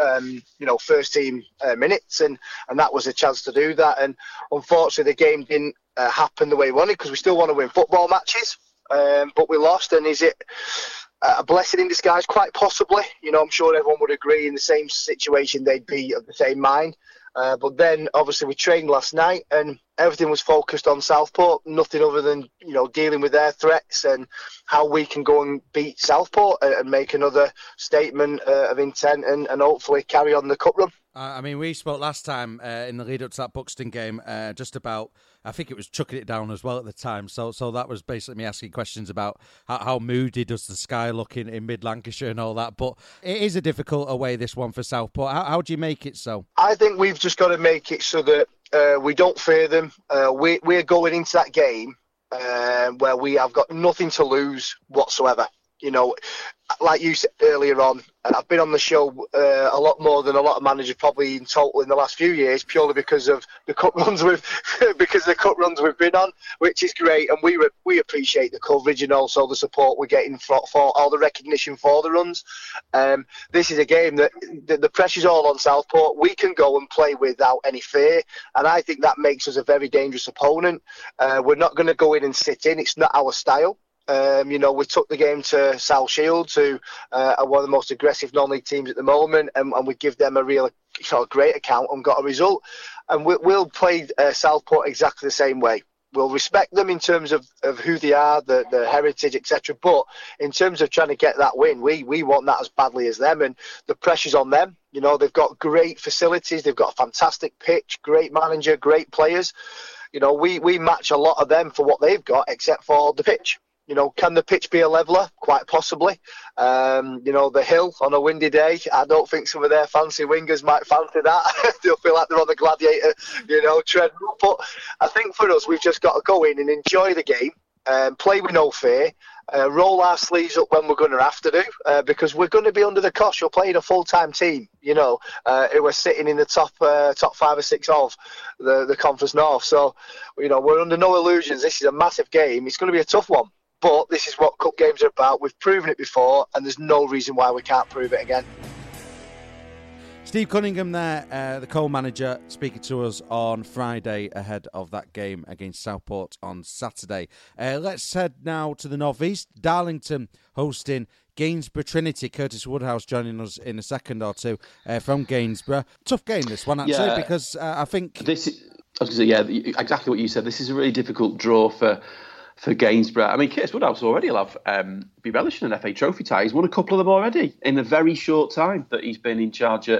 first team minutes, and that was a chance to do that. And unfortunately the game didn't happen the way we wanted, because we still want to win football matches, but we lost. And is it a blessing in disguise? Quite possibly. I'm sure everyone would agree in the same situation they'd be of the same mind. But then, obviously, we trained last night and everything was focused on Southport, nothing other than, dealing with their threats and how we can go and beat Southport and make another statement of intent and hopefully carry on the cup run. We spoke last time in the lead up to that Buxton game just about, I think it was chucking it down as well at the time. So that was basically me asking questions about how moody does the sky look in mid-Lancashire and all that. But it is a difficult away, this one for Southport. How do you make it so? I think we've just got to make it so that we don't fear them. We're going into that game where we have got nothing to lose whatsoever. Like you said earlier on, I've been on the show a lot more than a lot of managers probably in total in the last few years, purely because of the cup runs we've been on, which is great, and we appreciate the coverage and also the support we're getting for all the recognition for the runs. This is a game that the pressure's all on Southport. We can go and play without any fear, and I think that makes us a very dangerous opponent. We're not going to go in and sit in. It's not our style. We took the game to South Shields, who are one of the most aggressive non-league teams at the moment, and we give them a real great account and got a result. And we'll play Southport exactly the same way. We'll respect them in terms of who they are, the heritage, etc. But in terms of trying to get that win, we want that as badly as them, and the pressure's on them. They've got great facilities, they've got a fantastic pitch, great manager, great players. We match a lot of them for what they've got, except for the pitch. Can the pitch be a leveller? Quite possibly. The hill on a windy day, I don't think some of their fancy wingers might fancy that. They'll feel like they're on the Gladiator, treadmill. But I think for us, we've just got to go in and enjoy the game, play with no fear, roll our sleeves up when we're going to have to do, because we're going to be under the cosh. You're playing a full-time team, who are sitting in the top 5 or 6 of the Conference North. So, we're under no illusions. This is a massive game. It's going to be a tough one. But this is what cup games are about. We've proven it before, and there's no reason why we can't prove it again. Steve Cunningham there, the co-manager, speaking to us on Friday ahead of that game against Southport on Saturday. Let's head now to the North East. Darlington hosting Gainsborough Trinity. Curtis Woodhouse joining us in a second or two from Gainsborough. Tough game, this one, actually, because I think... I was going to say, exactly what you said. This is a really difficult draw for Gainsborough. Curtis Woodhouse already will be relishing an FA Trophy tie. He's won a couple of them already in a very short time that he's been in charge at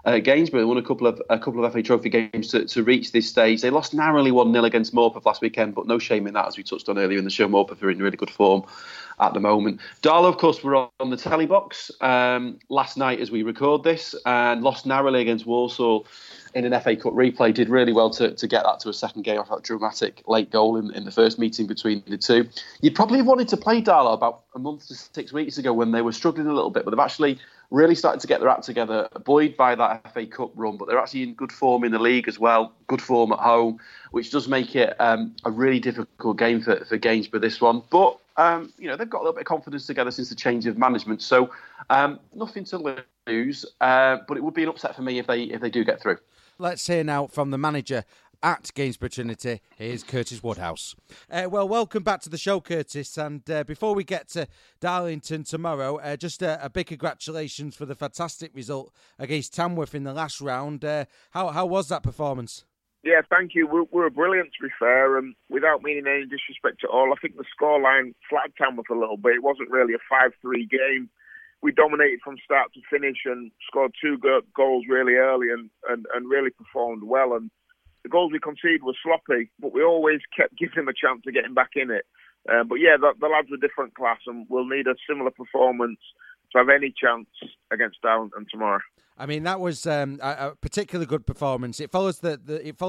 Gainsborough. They won a couple of FA Trophy games to reach this stage. They lost narrowly 1-0 against Morpeth last weekend, but no shame in that, as we touched on earlier in the show. Morpeth are in really good form at the moment. Darlow, of course, were on the telly box last night as we record this, and lost narrowly against Walsall in an FA Cup replay. Did really well to get that to a second game off that dramatic late goal in the first meeting between the two. You'd probably have wanted to play Darlow about a month to 6 weeks ago when they were struggling a little bit, but they've actually really started to get their act together, buoyed by that FA Cup run, but they're actually in good form in the league as well, good form at home, which does make it a really difficult game for Gainsborough, this one. But, they've got a little bit of confidence together since the change of management, so nothing to lose, but it would be an upset for me if they do get through. Let's hear now from the manager at Gainsborough Trinity. Here's Curtis Woodhouse. Welcome back to the show, Curtis. And before we get to Darlington tomorrow, just a big congratulations for the fantastic result against Tamworth in the last round. How was that performance? Yeah, thank you. We were brilliant, to be fair. And without meaning any disrespect at all, I think the scoreline flattered Tamworth a little bit. It wasn't really a 5-3 game. We dominated from start to finish and scored 2 goals really early and really performed well. And the goals we conceded were sloppy, but we always kept giving them a chance of getting back in it. But yeah, the lads are different class, and we'll need a similar performance to have any chance against Darlington tomorrow. I mean, that was a particularly good performance. It followed the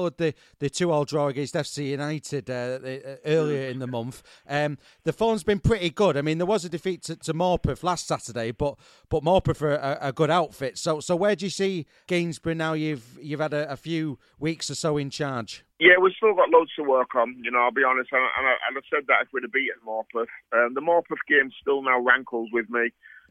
2-2 draw against FC United earlier in the month. The form's been pretty good. I mean, there was a defeat to Morpeth last Saturday, but Morpeth are a good outfit. So where do you see Gainsborough now? You've had a few weeks or so in charge. Yeah, we've still got loads to work on. I'll be honest, and I said that if we'd have beaten Morpeth. The Morpeth game still now rankles with me.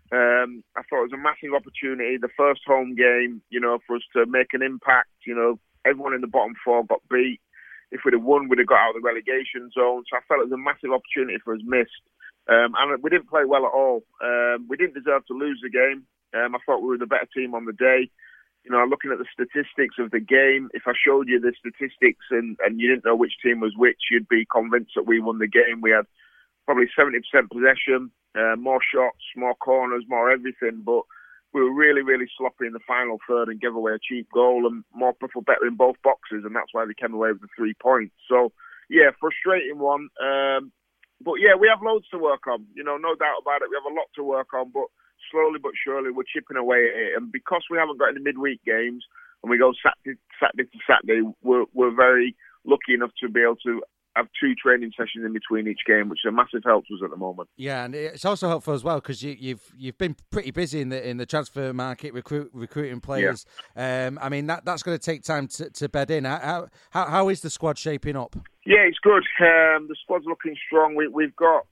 I thought it was a massive opportunity, the first home game, for us to make an impact. Everyone in the bottom 4 got beat. If we'd have won, we'd have got out of the relegation zone. So I felt it was a massive opportunity for us missed. And we didn't play well at all. We didn't deserve to lose the game. I thought we were the better team on the day. Looking at the statistics of the game, if I showed you the statistics and you didn't know which team was which, you'd be convinced that we won the game. We had probably 70% possession. More shots, more corners, more everything, but we were really, really sloppy in the final third and gave away a cheap goal, and Morpeth were better in both boxes, and that's why they came away with the 3 points. So, yeah, frustrating one. But, yeah, we have loads to work on. No doubt about it. We have a lot to work on, but slowly but surely we're chipping away at it. And because we haven't got any midweek games and we go Saturday to Saturday, we're very lucky enough to be able to have 2 training sessions in between each game, which is a massive help to us at the moment. Yeah, and it's also helpful as well because you've been pretty busy in the transfer market recruiting players. Yeah. I mean that's going to take time to bed in. How is the squad shaping up? Yeah, it's good. The squad's looking strong. We've got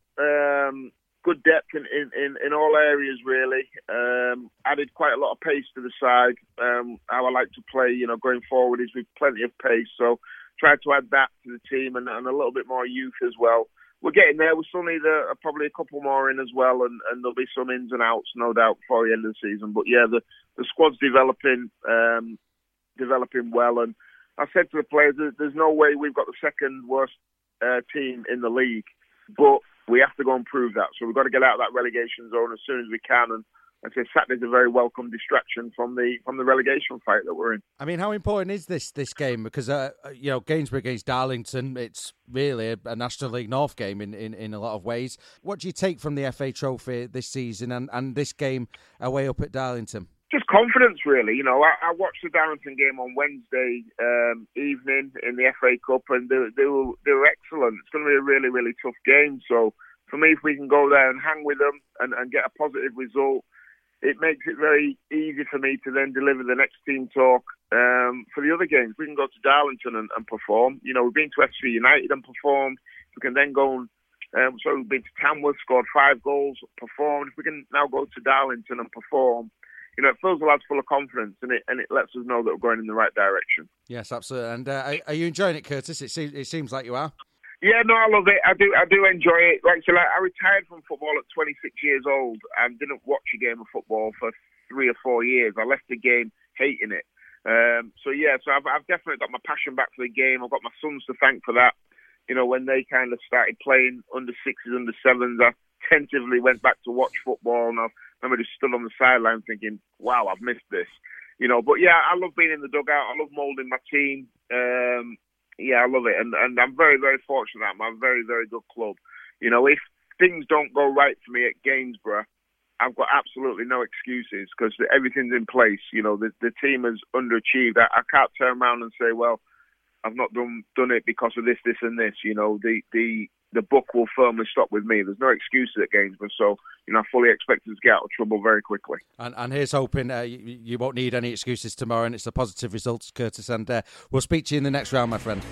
good depth in all areas really. Added quite a lot of pace to the side. How I like to play, going forward is with plenty of pace. So. Tried to add that to the team and a little bit more youth as well. We're getting there. We still need probably a couple more in as well, and there'll be some ins and outs, no doubt, before the end of the season. But yeah, the squad's developing well. And I said to the players, there's no way we've got the second worst team in the league, but we have to go and prove that. So we've got to get out of that relegation zone as soon as we can. And I say Saturday's a very welcome distraction from the relegation fight that we're in. I mean, how important is this game? Because Gainsborough against Darlington, it's really a National League North game in a lot of ways. What do you take from the FA Trophy this season and this game away up at Darlington? Just confidence, really. I watched the Darlington game on Wednesday evening in the FA Cup, and they were excellent. It's going to be a really, really tough game. So for me, if we can go there and hang with them and get a positive result, it makes it very easy for me to then deliver the next team talk for the other games. We can go to Darlington and perform. We've been to FC United and performed. We can then go and so we've been to Tamworth, scored 5 goals, performed. If we can now go to Darlington and perform, it fills the lads full of confidence and it lets us know that we're going in the right direction. Yes, absolutely. And are you enjoying it, Curtis? It seems like you are. Yeah, no, I love it. I do enjoy it. Like I retired from football at 26 years old and didn't watch a game of football for 3 or 4 years. I left the game hating it. So I've definitely got my passion back for the game. I've got my sons to thank for that. When they kind of started playing under 6s, under 7s, I tentatively went back to watch football, and I remember just stood on the sideline thinking, wow, I've missed this. But yeah, I love being in the dugout. I love moulding my team. I love it, and I'm very, very fortunate at my very, very good club. If things don't go right for me at Gainsborough, I've got absolutely no excuses because everything's in place. The team has underachieved. I can't turn around and say, well, I've not done it because of this, and this. The book will firmly stop with me. There's no excuses at Gainsborough, so I fully expect us to get out of trouble very quickly. And here's hoping you won't need any excuses tomorrow, and it's a positive result, Curtis. And we'll speak to you in the next round, my friend.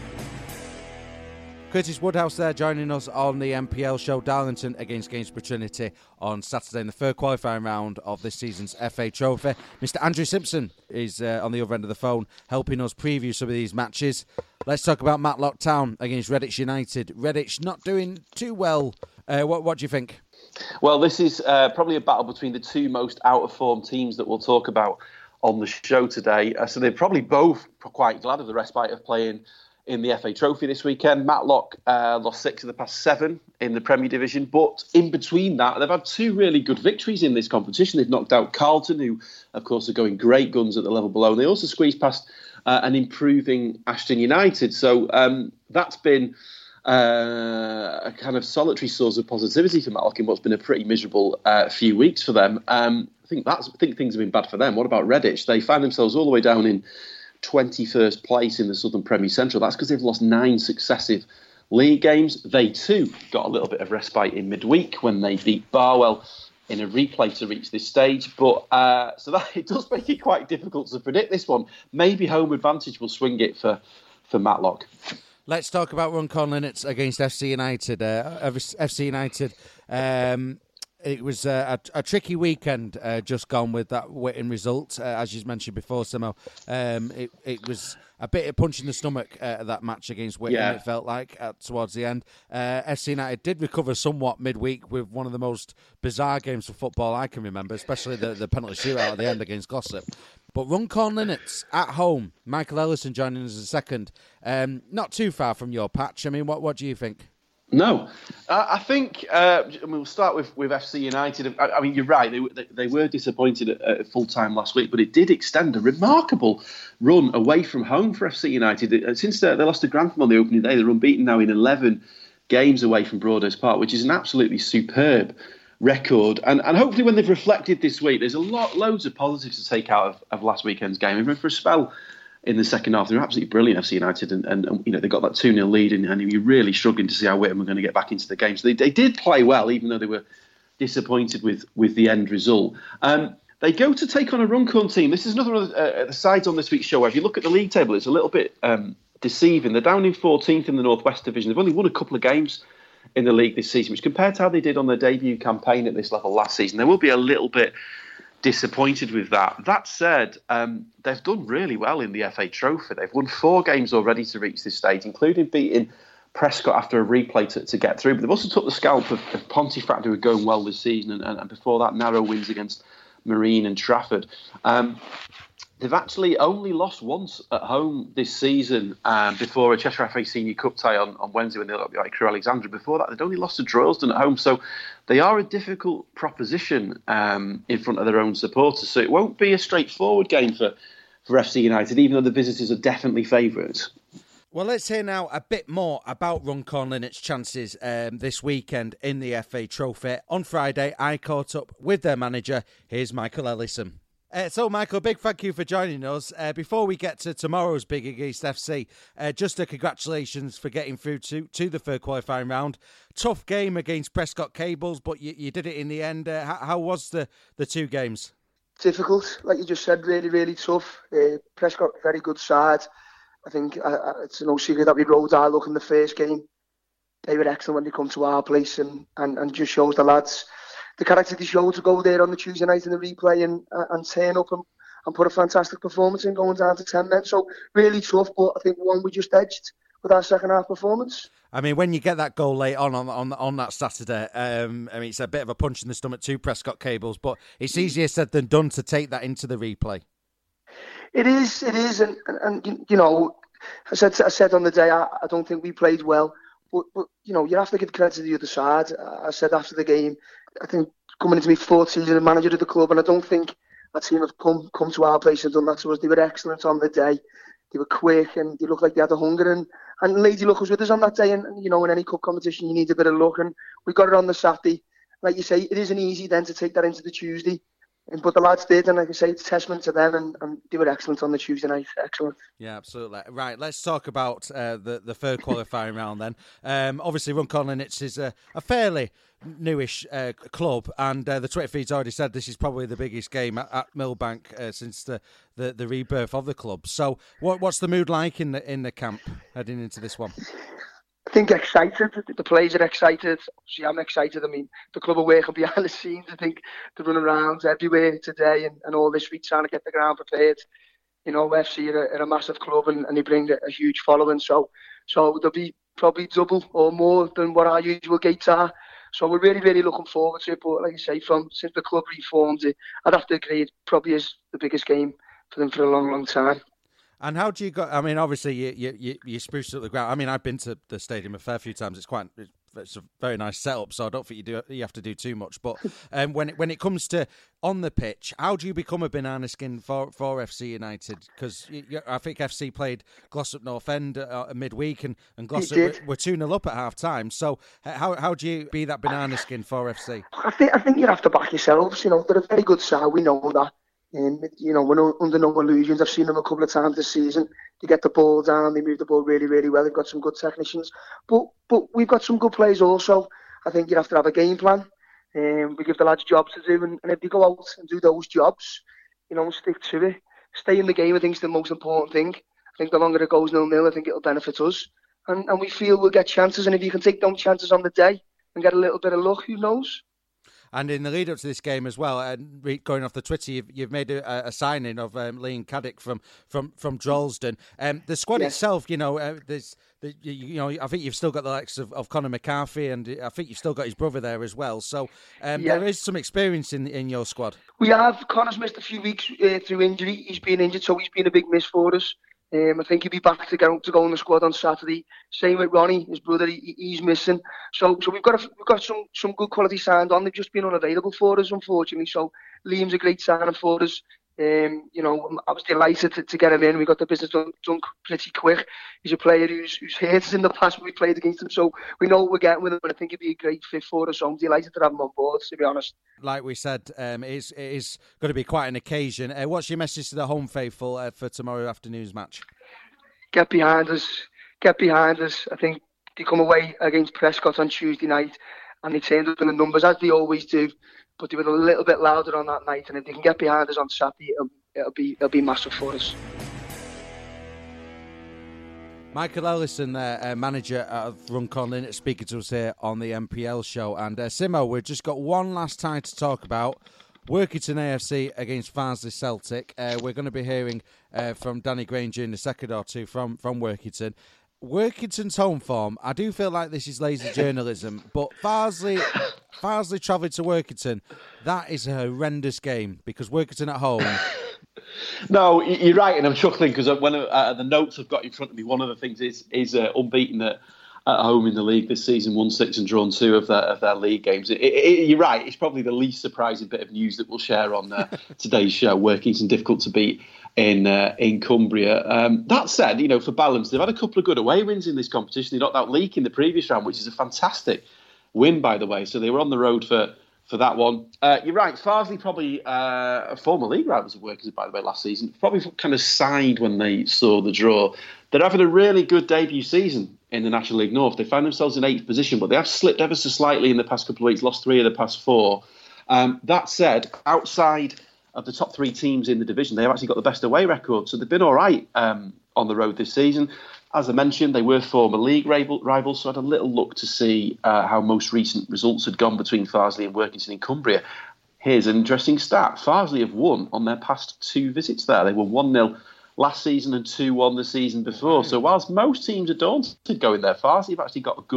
Curtis Woodhouse there joining us on the NPL show. Darlington against Gainsborough Trinity on Saturday in the third qualifying round of this season's FA Trophy. Mr. Andrew Simpson is on the other end of the phone helping us preview some of these matches. Let's talk about Matlock Town against Redditch United. Redditch not doing too well. What do you think? Well, this is probably a battle between the two most out-of-form teams that we'll talk about on the show today. So they're probably both quite glad of the respite of playing in the FA Trophy this weekend. Matlock lost 6 of the past 7 in the Premier Division, but in between that, they've had 2 really good victories in this competition. They've knocked out Carlton, who, of course, are going great guns at the level below. And they also squeezed past an improving Ashton United. So that's been a kind of solitary source of positivity for Matlock in what's been a pretty miserable few weeks for them. I think things have been bad for them. What about Redditch? They find themselves all the way down in 21st place in the Southern Premier Central. That's because they've lost 9 successive league games. They too got a little bit of respite in midweek when they beat Barwell in a replay to reach this stage. But so that it does make it quite difficult to predict this one. Maybe home advantage will swing it for Matlock. Let's talk about Runcorn Linnets against FC United. FC United. It was a tricky weekend just gone with that Whitton result, as you mentioned before, Simo. It was a bit of punch in the stomach, that match against Whitton, It felt like, towards the end. FC United did recover somewhat midweek with one of the most bizarre games of football I can remember, especially the penalty shootout at the end against Glossop. But Runcorn Linnets at home, Michael Ellison joining us a second. Not too far from your patch. I mean, what do you think? No, I think we'll start with FC United. I mean, you're right. They were disappointed at full time last week, but it did extend a remarkable run away from home for FC United. Since they lost to Grantham on the opening day, they're unbeaten now in 11 games away from Broadhurst Park, which is an absolutely superb record. And hopefully, when they've reflected this week, there's loads of positives to take out of last weekend's game. Even for a spell in the second half, they were absolutely brilliant, FC United, and they got that 2-0 lead, and you're really struggling to see how Whittam were going to get back into the game. So they did play well, even though they were disappointed with the end result. They go to take on a Runcorn team. This is another of the sides on this week's show. If you look at the league table, it's a little bit deceiving. They're down in 14th in the North West Division. They've only won a couple of games in the league this season, which compared to how they did on their debut campaign at this level last season, they will be a little bit disappointed with that. That said, they've done really well in the FA Trophy. They've won 4 games already to reach this stage, including beating Prescott after a replay to get through. But they've also took the scalp of Pontefract, who are going well this season, and before that, narrow wins against Marine and Trafford. They've actually only lost once at home this season, before a Cheshire FA Senior Cup tie on Wednesday when they looked like Crewe Alexandra. Before that, they'd only lost to Droylsden at home. So they are a difficult proposition in front of their own supporters. So it won't be a straightforward game for FC United, even though the visitors are definitely favourites. Well, let's hear now a bit more about Runcorn Linnets' chances this weekend in the FA Trophy. On Friday, I caught up with their manager. Here's Michael Ellison. So, Michael, big thank you for joining us. Before we get to tomorrow's big against FC, just a congratulations for getting through to the third qualifying round. Tough game against Prescott Cables, but you did it in the end. How was the 2 games? Difficult, like you just said, really, really tough. Prescott, very good side. I think it's no secret that we rode our luck in the first game. They were excellent when they come to our place and just shows the lads the character they showed to go there on the Tuesday night in the replay and turn up and put a fantastic performance in, going down to 10 men. So really tough, but I think one we just edged with our second half performance. I mean, when you get that goal late on that Saturday, I mean, it's a bit of a punch in the stomach to Prescott Cables, but it's easier said than done to take that into the replay. It is, and you know, I said on the day, I don't think we played well, but you know, you have to give credit to the other side. I said after the game, I think coming into my 4th season as manager of the club, and I don't think I'd seen them come to our place and done that to us. They were excellent on the day. They were quick and they looked like they had the hunger. And Lady Luck was with us on that day. And, you know, in any cup competition, you need a bit of luck. And we got it on the Saturday. Like you say, it isn't easy then to take that into the Tuesday. But the lads did, and like I say, it's a testament to them, and they were excellent on the Tuesday night. Excellent. Yeah, absolutely. Right, let's talk about the third qualifying round then. Obviously, Runcorn Linets is a fairly newish club, and the Twitter feed's already said this is probably the biggest game at Millbank since the rebirth of the club. So, what's the mood like in the camp heading into this one? I think excited. The players are excited. See, I'm excited. I mean, the club are working behind the scenes. I think they're running around everywhere today and all this week trying to get the ground prepared. You know, FC are a massive club and they bring a huge following. So there'll be probably double or more than what our usual gates are. So we're really, really looking forward to it. But like I say, since the club reformed, I'd have to agree it probably is the biggest game for them for a long, long time. And how do you go? I mean, obviously you spruced up the ground. I mean, I've been to the stadium a fair few times. It's a very nice setup, so I don't think you have to do too much. But when it comes to on the pitch, how do you become a banana skin for FC United? Because I think FC played Glossop North End midweek, and Glossop were 2-0 up at half time. So how do you be that banana skin for FC? I think you have to back yourselves. You know, they're a very good side. We know that. And, you know, we're under no illusions. I've seen them a couple of times this season. They get the ball down. They move the ball really, really well. They've got some good technicians. But we've got some good players also. I think you have to have a game plan. We give the lads jobs to do. And if they go out and do those jobs, you know, stick to it. Stay in the game, I think, is the most important thing. I think the longer it goes 0-0, I think it'll benefit us. And we feel we'll get chances. And if you can take those chances on the day and get a little bit of luck, who knows? And in the lead up to this game as well, going off the Twitter, you've made a signing of Liam Caddick from Droylsden. The squad itself, you know, I think you've still got the likes of Conor McCarthy, and I think you've still got his brother there as well. So there is some experience in your squad. We have. Connor's missed a few weeks through injury. He's been injured, so he's been a big miss for us. I think he'll be back to go in the squad on Saturday. Same with Ronnie, his brother. He's missing. So we've got some good quality signed on. They've just been unavailable for us, unfortunately. So Liam's a great signing for us. You know, I was delighted to get him in. We got the business done pretty quick. He's a player who's hurt us in the past when we played against him, so we know what we're getting with him, and I think he'd be a great fit for us. So I'm delighted to have him on board, to be honest. Like we said, it is going to be quite an occasion. What's your message to the home faithful for tomorrow afternoon's match? Get behind us. I think they come away against Prescott on Tuesday night, and they turned up in the numbers, as they always do. But they were a little bit louder on that night, and if they can get behind us on Saturday, it'll be massive for us. Michael Ellison, manager of Runcorn Linets, speaking to us here on the MPL show. And Simo, we've just got one last tie to talk about. Workington AFC against Farnsley Celtic. We're going to be hearing from Danny Granger in a second or two from Workington. Workington's home form, I do feel like this is lazy journalism, but Farnsley travelling to Workington, that is a horrendous game because Workington at home. No, you're right, and I'm chuckling because when the notes I've got in front of me, one of the things is unbeaten at home in the league this season, 1-6 and drawn 2 of their league games. You're right, it's probably the least surprising bit of news that we'll share on today's show. Workington difficult to beat in Cumbria. That said, you know, for balance, they've had a couple of good away wins in this competition. They knocked out Leek in the previous round, which is a fantastic win, by the way. So they were on the road for that one. You're right, Farnsley probably a former league rivals of Workington, by the way, last season. Probably kind of sighed when they saw the draw. They're having a really good debut season in the National League North. They found themselves in 8th position, but they have slipped ever so slightly in the past couple of weeks, lost 3 of the past 4. That said, outside of the top 3 teams in the division, they have actually got the best away record, so they've been all right on the road this season. As I mentioned, they were former league rivals, so I had a little look to see how most recent results had gone between Farnsley and Workington in Cumbria. Here's an interesting stat. Farnsley have won on their past 2 visits there. They won 1-0 last season and 2-1 the season before. So whilst most teams are daunted going there, Farnsley have actually got a good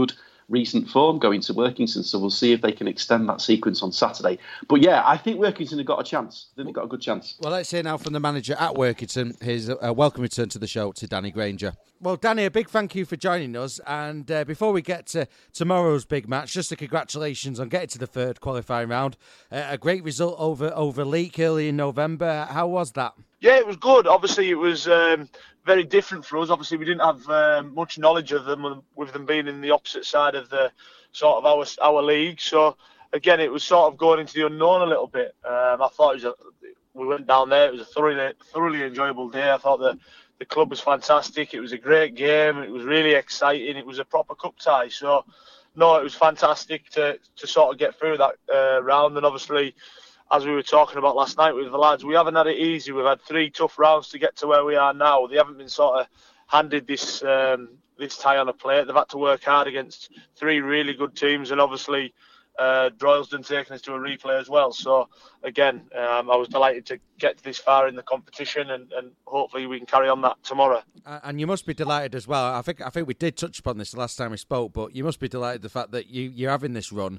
recent form going to Workington. So we'll see if they can extend that sequence on Saturday. But yeah, I think Workington have got a chance. I think they've got a good chance. Well, let's hear now from the manager at Workington, his welcome return to the show to Danny Granger. Well, Danny, a big thank you for joining us. And before we get to tomorrow's big match, just a congratulations on getting to the third qualifying round. A great result over Leek early in November. How was that? Yeah, it was good. Obviously, it was very different for us. Obviously, we didn't have much knowledge of them, with them being in the opposite side of the sort of our league. So again, it was sort of going into the unknown a little bit. I thought we went down there. It was a thoroughly enjoyable day. I thought the club was fantastic. It was a great game. It was really exciting. It was a proper cup tie. So no, it was fantastic to sort of get through that round. And obviously, as we were talking about last night with the lads, we haven't had it easy. We've had 3 tough rounds to get to where we are now. They haven't been sort of handed this tie on a plate. They've had to work hard against 3 really good teams, and obviously Droylsden taking us to a replay as well. So again, I was delighted to get this far in the competition, and hopefully we can carry on that tomorrow. And you must be delighted as well. I think we did touch upon this the last time we spoke, but you must be delighted the fact that you're having this run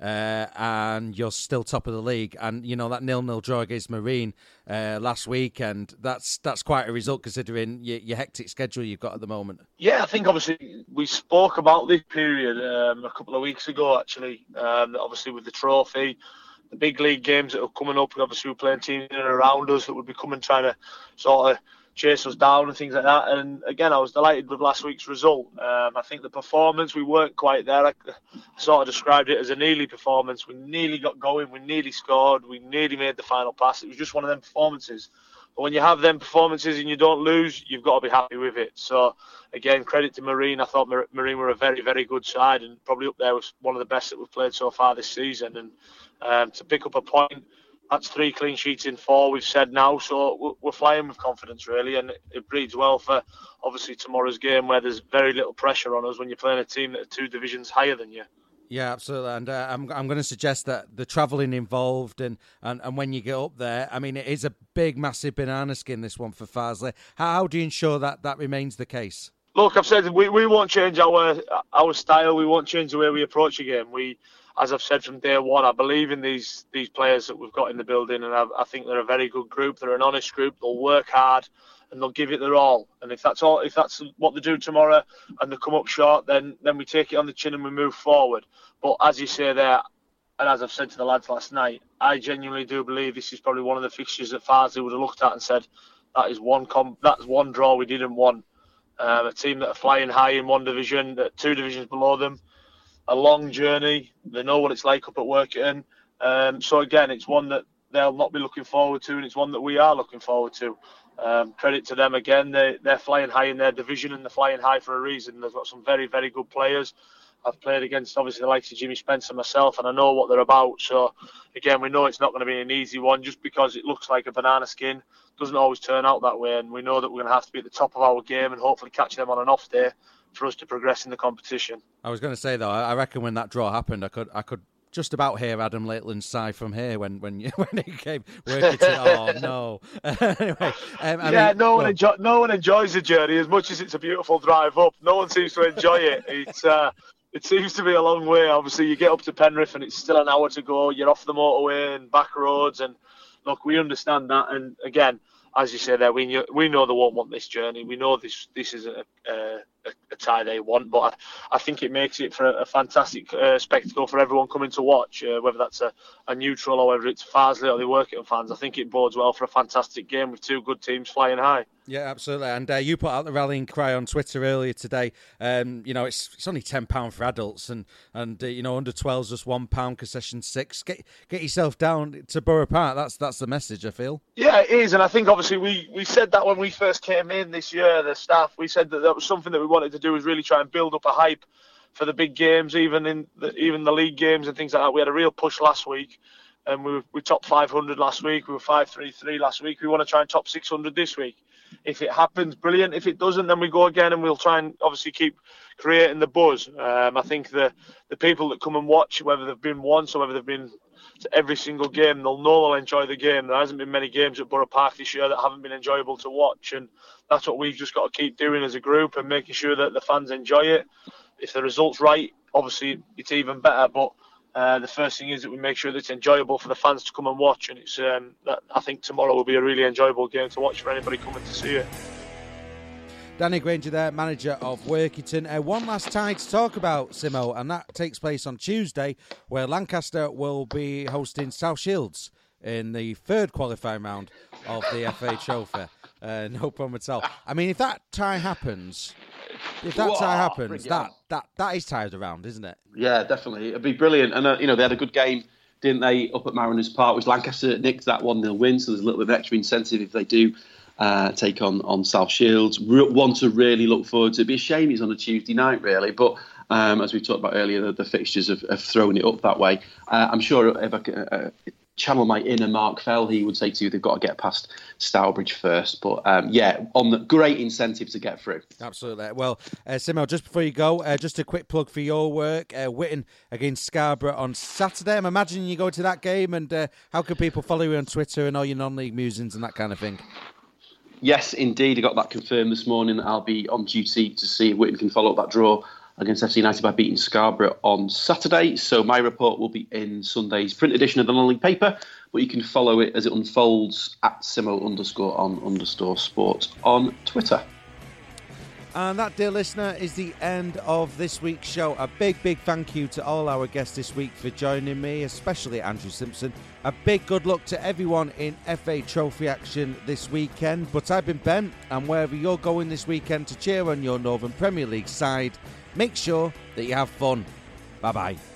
and you're still top of the league. And you know that 0-0 draw against Marine last week, and that's quite a result considering your hectic schedule you've got at the moment. Yeah, I think obviously we spoke about this period a couple of weeks ago actually. Obviously with the trophy, the big league games that are coming up, and obviously we're playing teams in and around us that would be coming trying to sort of chase us down and things like that. And again, I was delighted with last week's result. I think the performance, we weren't quite there. I sort of described it as a nearly performance. We nearly got going, we nearly scored, we nearly made the final pass. It was just one of them performances. But when you have them performances and you don't lose, you've got to be happy with it. So again, credit to Marine. I thought Marine were a very, very good side, and probably up there was one of the best that we've played so far this season. And to pick up a point, that's 3 clean sheets in 4 we've said now, so we're flying with confidence really, and it breeds well for obviously tomorrow's game where there's very little pressure on us when you're playing a team that are 2 divisions higher than you. Yeah, absolutely, and I'm going to suggest that the travelling involved and when you get up there, I mean, it is a big, massive banana skin, this one for Farsley. How do you ensure that remains the case? Look, I've said we won't change our style, we won't change the way we approach a game. As I've said from day one, I believe in these players that we've got in the building, and I think they're a very good group. They're an honest group. They'll work hard and they'll give it their all. And if that's what they do tomorrow and they come up short, then we take it on the chin and we move forward. But as you say there, and as I've said to the lads last night, I genuinely do believe this is probably one of the fixtures that Farsley would have looked at and said, that's one draw we didn't want. A team that are flying high in one division, 2 divisions below them. A long journey. They know what it's like up at Workington. So again, it's one that they'll not be looking forward to, and it's one that we are looking forward to. Credit to them again. They're flying high in their division, and they're flying high for a reason. They've got some very, very good players. I've played against obviously the likes of Jimmy Spencer myself, and I know what they're about. So again, we know it's not going to be an easy one. Just because it looks like a banana skin doesn't always turn out that way, and we know that we're going to have to be at the top of our game and hopefully catch them on an off day for us to progress in the competition. I was going to say though, I reckon when that draw happened, I could just about hear Adam Lakeland's sigh from here when he came working. Oh no! Anyway, no one enjoys the journey as much as it's a beautiful drive up. No one seems to enjoy it. It seems to be a long way. Obviously, you get up to Penrith and it's still an hour to go. You're off the motorway and back roads, and look, we understand that. And again, as you say there, we know they won't want this journey. We know this is a tie they want, but I think it makes it for a fantastic spectacle for everyone coming to watch, whether that's a neutral or whether it's Farsley or the Workington fans. I think it bodes well for a fantastic game with 2 good teams flying high. Yeah, absolutely. And you put out the rallying cry on Twitter earlier today. It's only £10 for adults, and under 12s just £1, concession 6. Get yourself down to Borough Park. That's the message, I feel. Yeah, it is, and I think obviously we said that when we first came in this year. The staff, we said that was something that we wanted to do, was really try and build up a hype for the big games, even the league games and things like that. We had a real push last week. And we topped 500 last week. We were 533 last week. We want to try and top 600 this week. If it happens, brilliant. If it doesn't, then we go again, and we'll try and obviously keep creating the buzz. I think the people that come and watch, whether they've been once or whether they've been to every single game, they'll enjoy the game. There hasn't been many games at Borough Park this year that haven't been enjoyable to watch, and that's what we've just got to keep doing as a group and making sure that the fans enjoy it. If the result's right obviously it's even better. But the first thing is that we make sure that it's enjoyable for the fans to come and watch, and it's I think tomorrow will be a really enjoyable game to watch for anybody coming to see it. Danny Granger there, manager of Workington. One last tie to talk about, Simo, and that takes place on Tuesday, where Lancaster will be hosting South Shields in the third qualifying round of the FA Trophy. No problem at all. I mean, if that tie happens, that is tied around, isn't it? Yeah, definitely. It'd be brilliant. And, they had a good game, didn't they, up at Mariners Park, which Lancaster nicked that 1-0 win, so there's a little bit of extra incentive if they do take on South Shields. One to really look forward to. It'd be a shame it's on a Tuesday night, really, but as we talked about earlier, the fixtures have thrown it up that way. I'm sure if I channel my inner Mark Fell, he would say to you they've got to get past Stourbridge first. But on the great incentive to get through. Absolutely. Well, Simo, just before you go, just a quick plug for your work, Whitton against Scarborough on Saturday. I'm imagining you go to that game, and how can people follow you on Twitter and all your non-league musings and that kind of thing? Yes, indeed. I got that confirmed this morning. I'll be on duty to see if Whitton can follow up that draw against FC United by beating Scarborough on Saturday. So my report will be in Sunday's print edition of the non-league paper, but you can follow it as it unfolds at Simo_on_sport on Twitter. And that, dear listener, is the end of this week's show. A big, big thank you to all our guests this week for joining me, especially Andrew Simpson. A big good luck to everyone in FA Trophy action this weekend. But I've been Ben, and wherever you're going this weekend to cheer on your Northern Premier League side, make sure that you have fun. Bye-bye.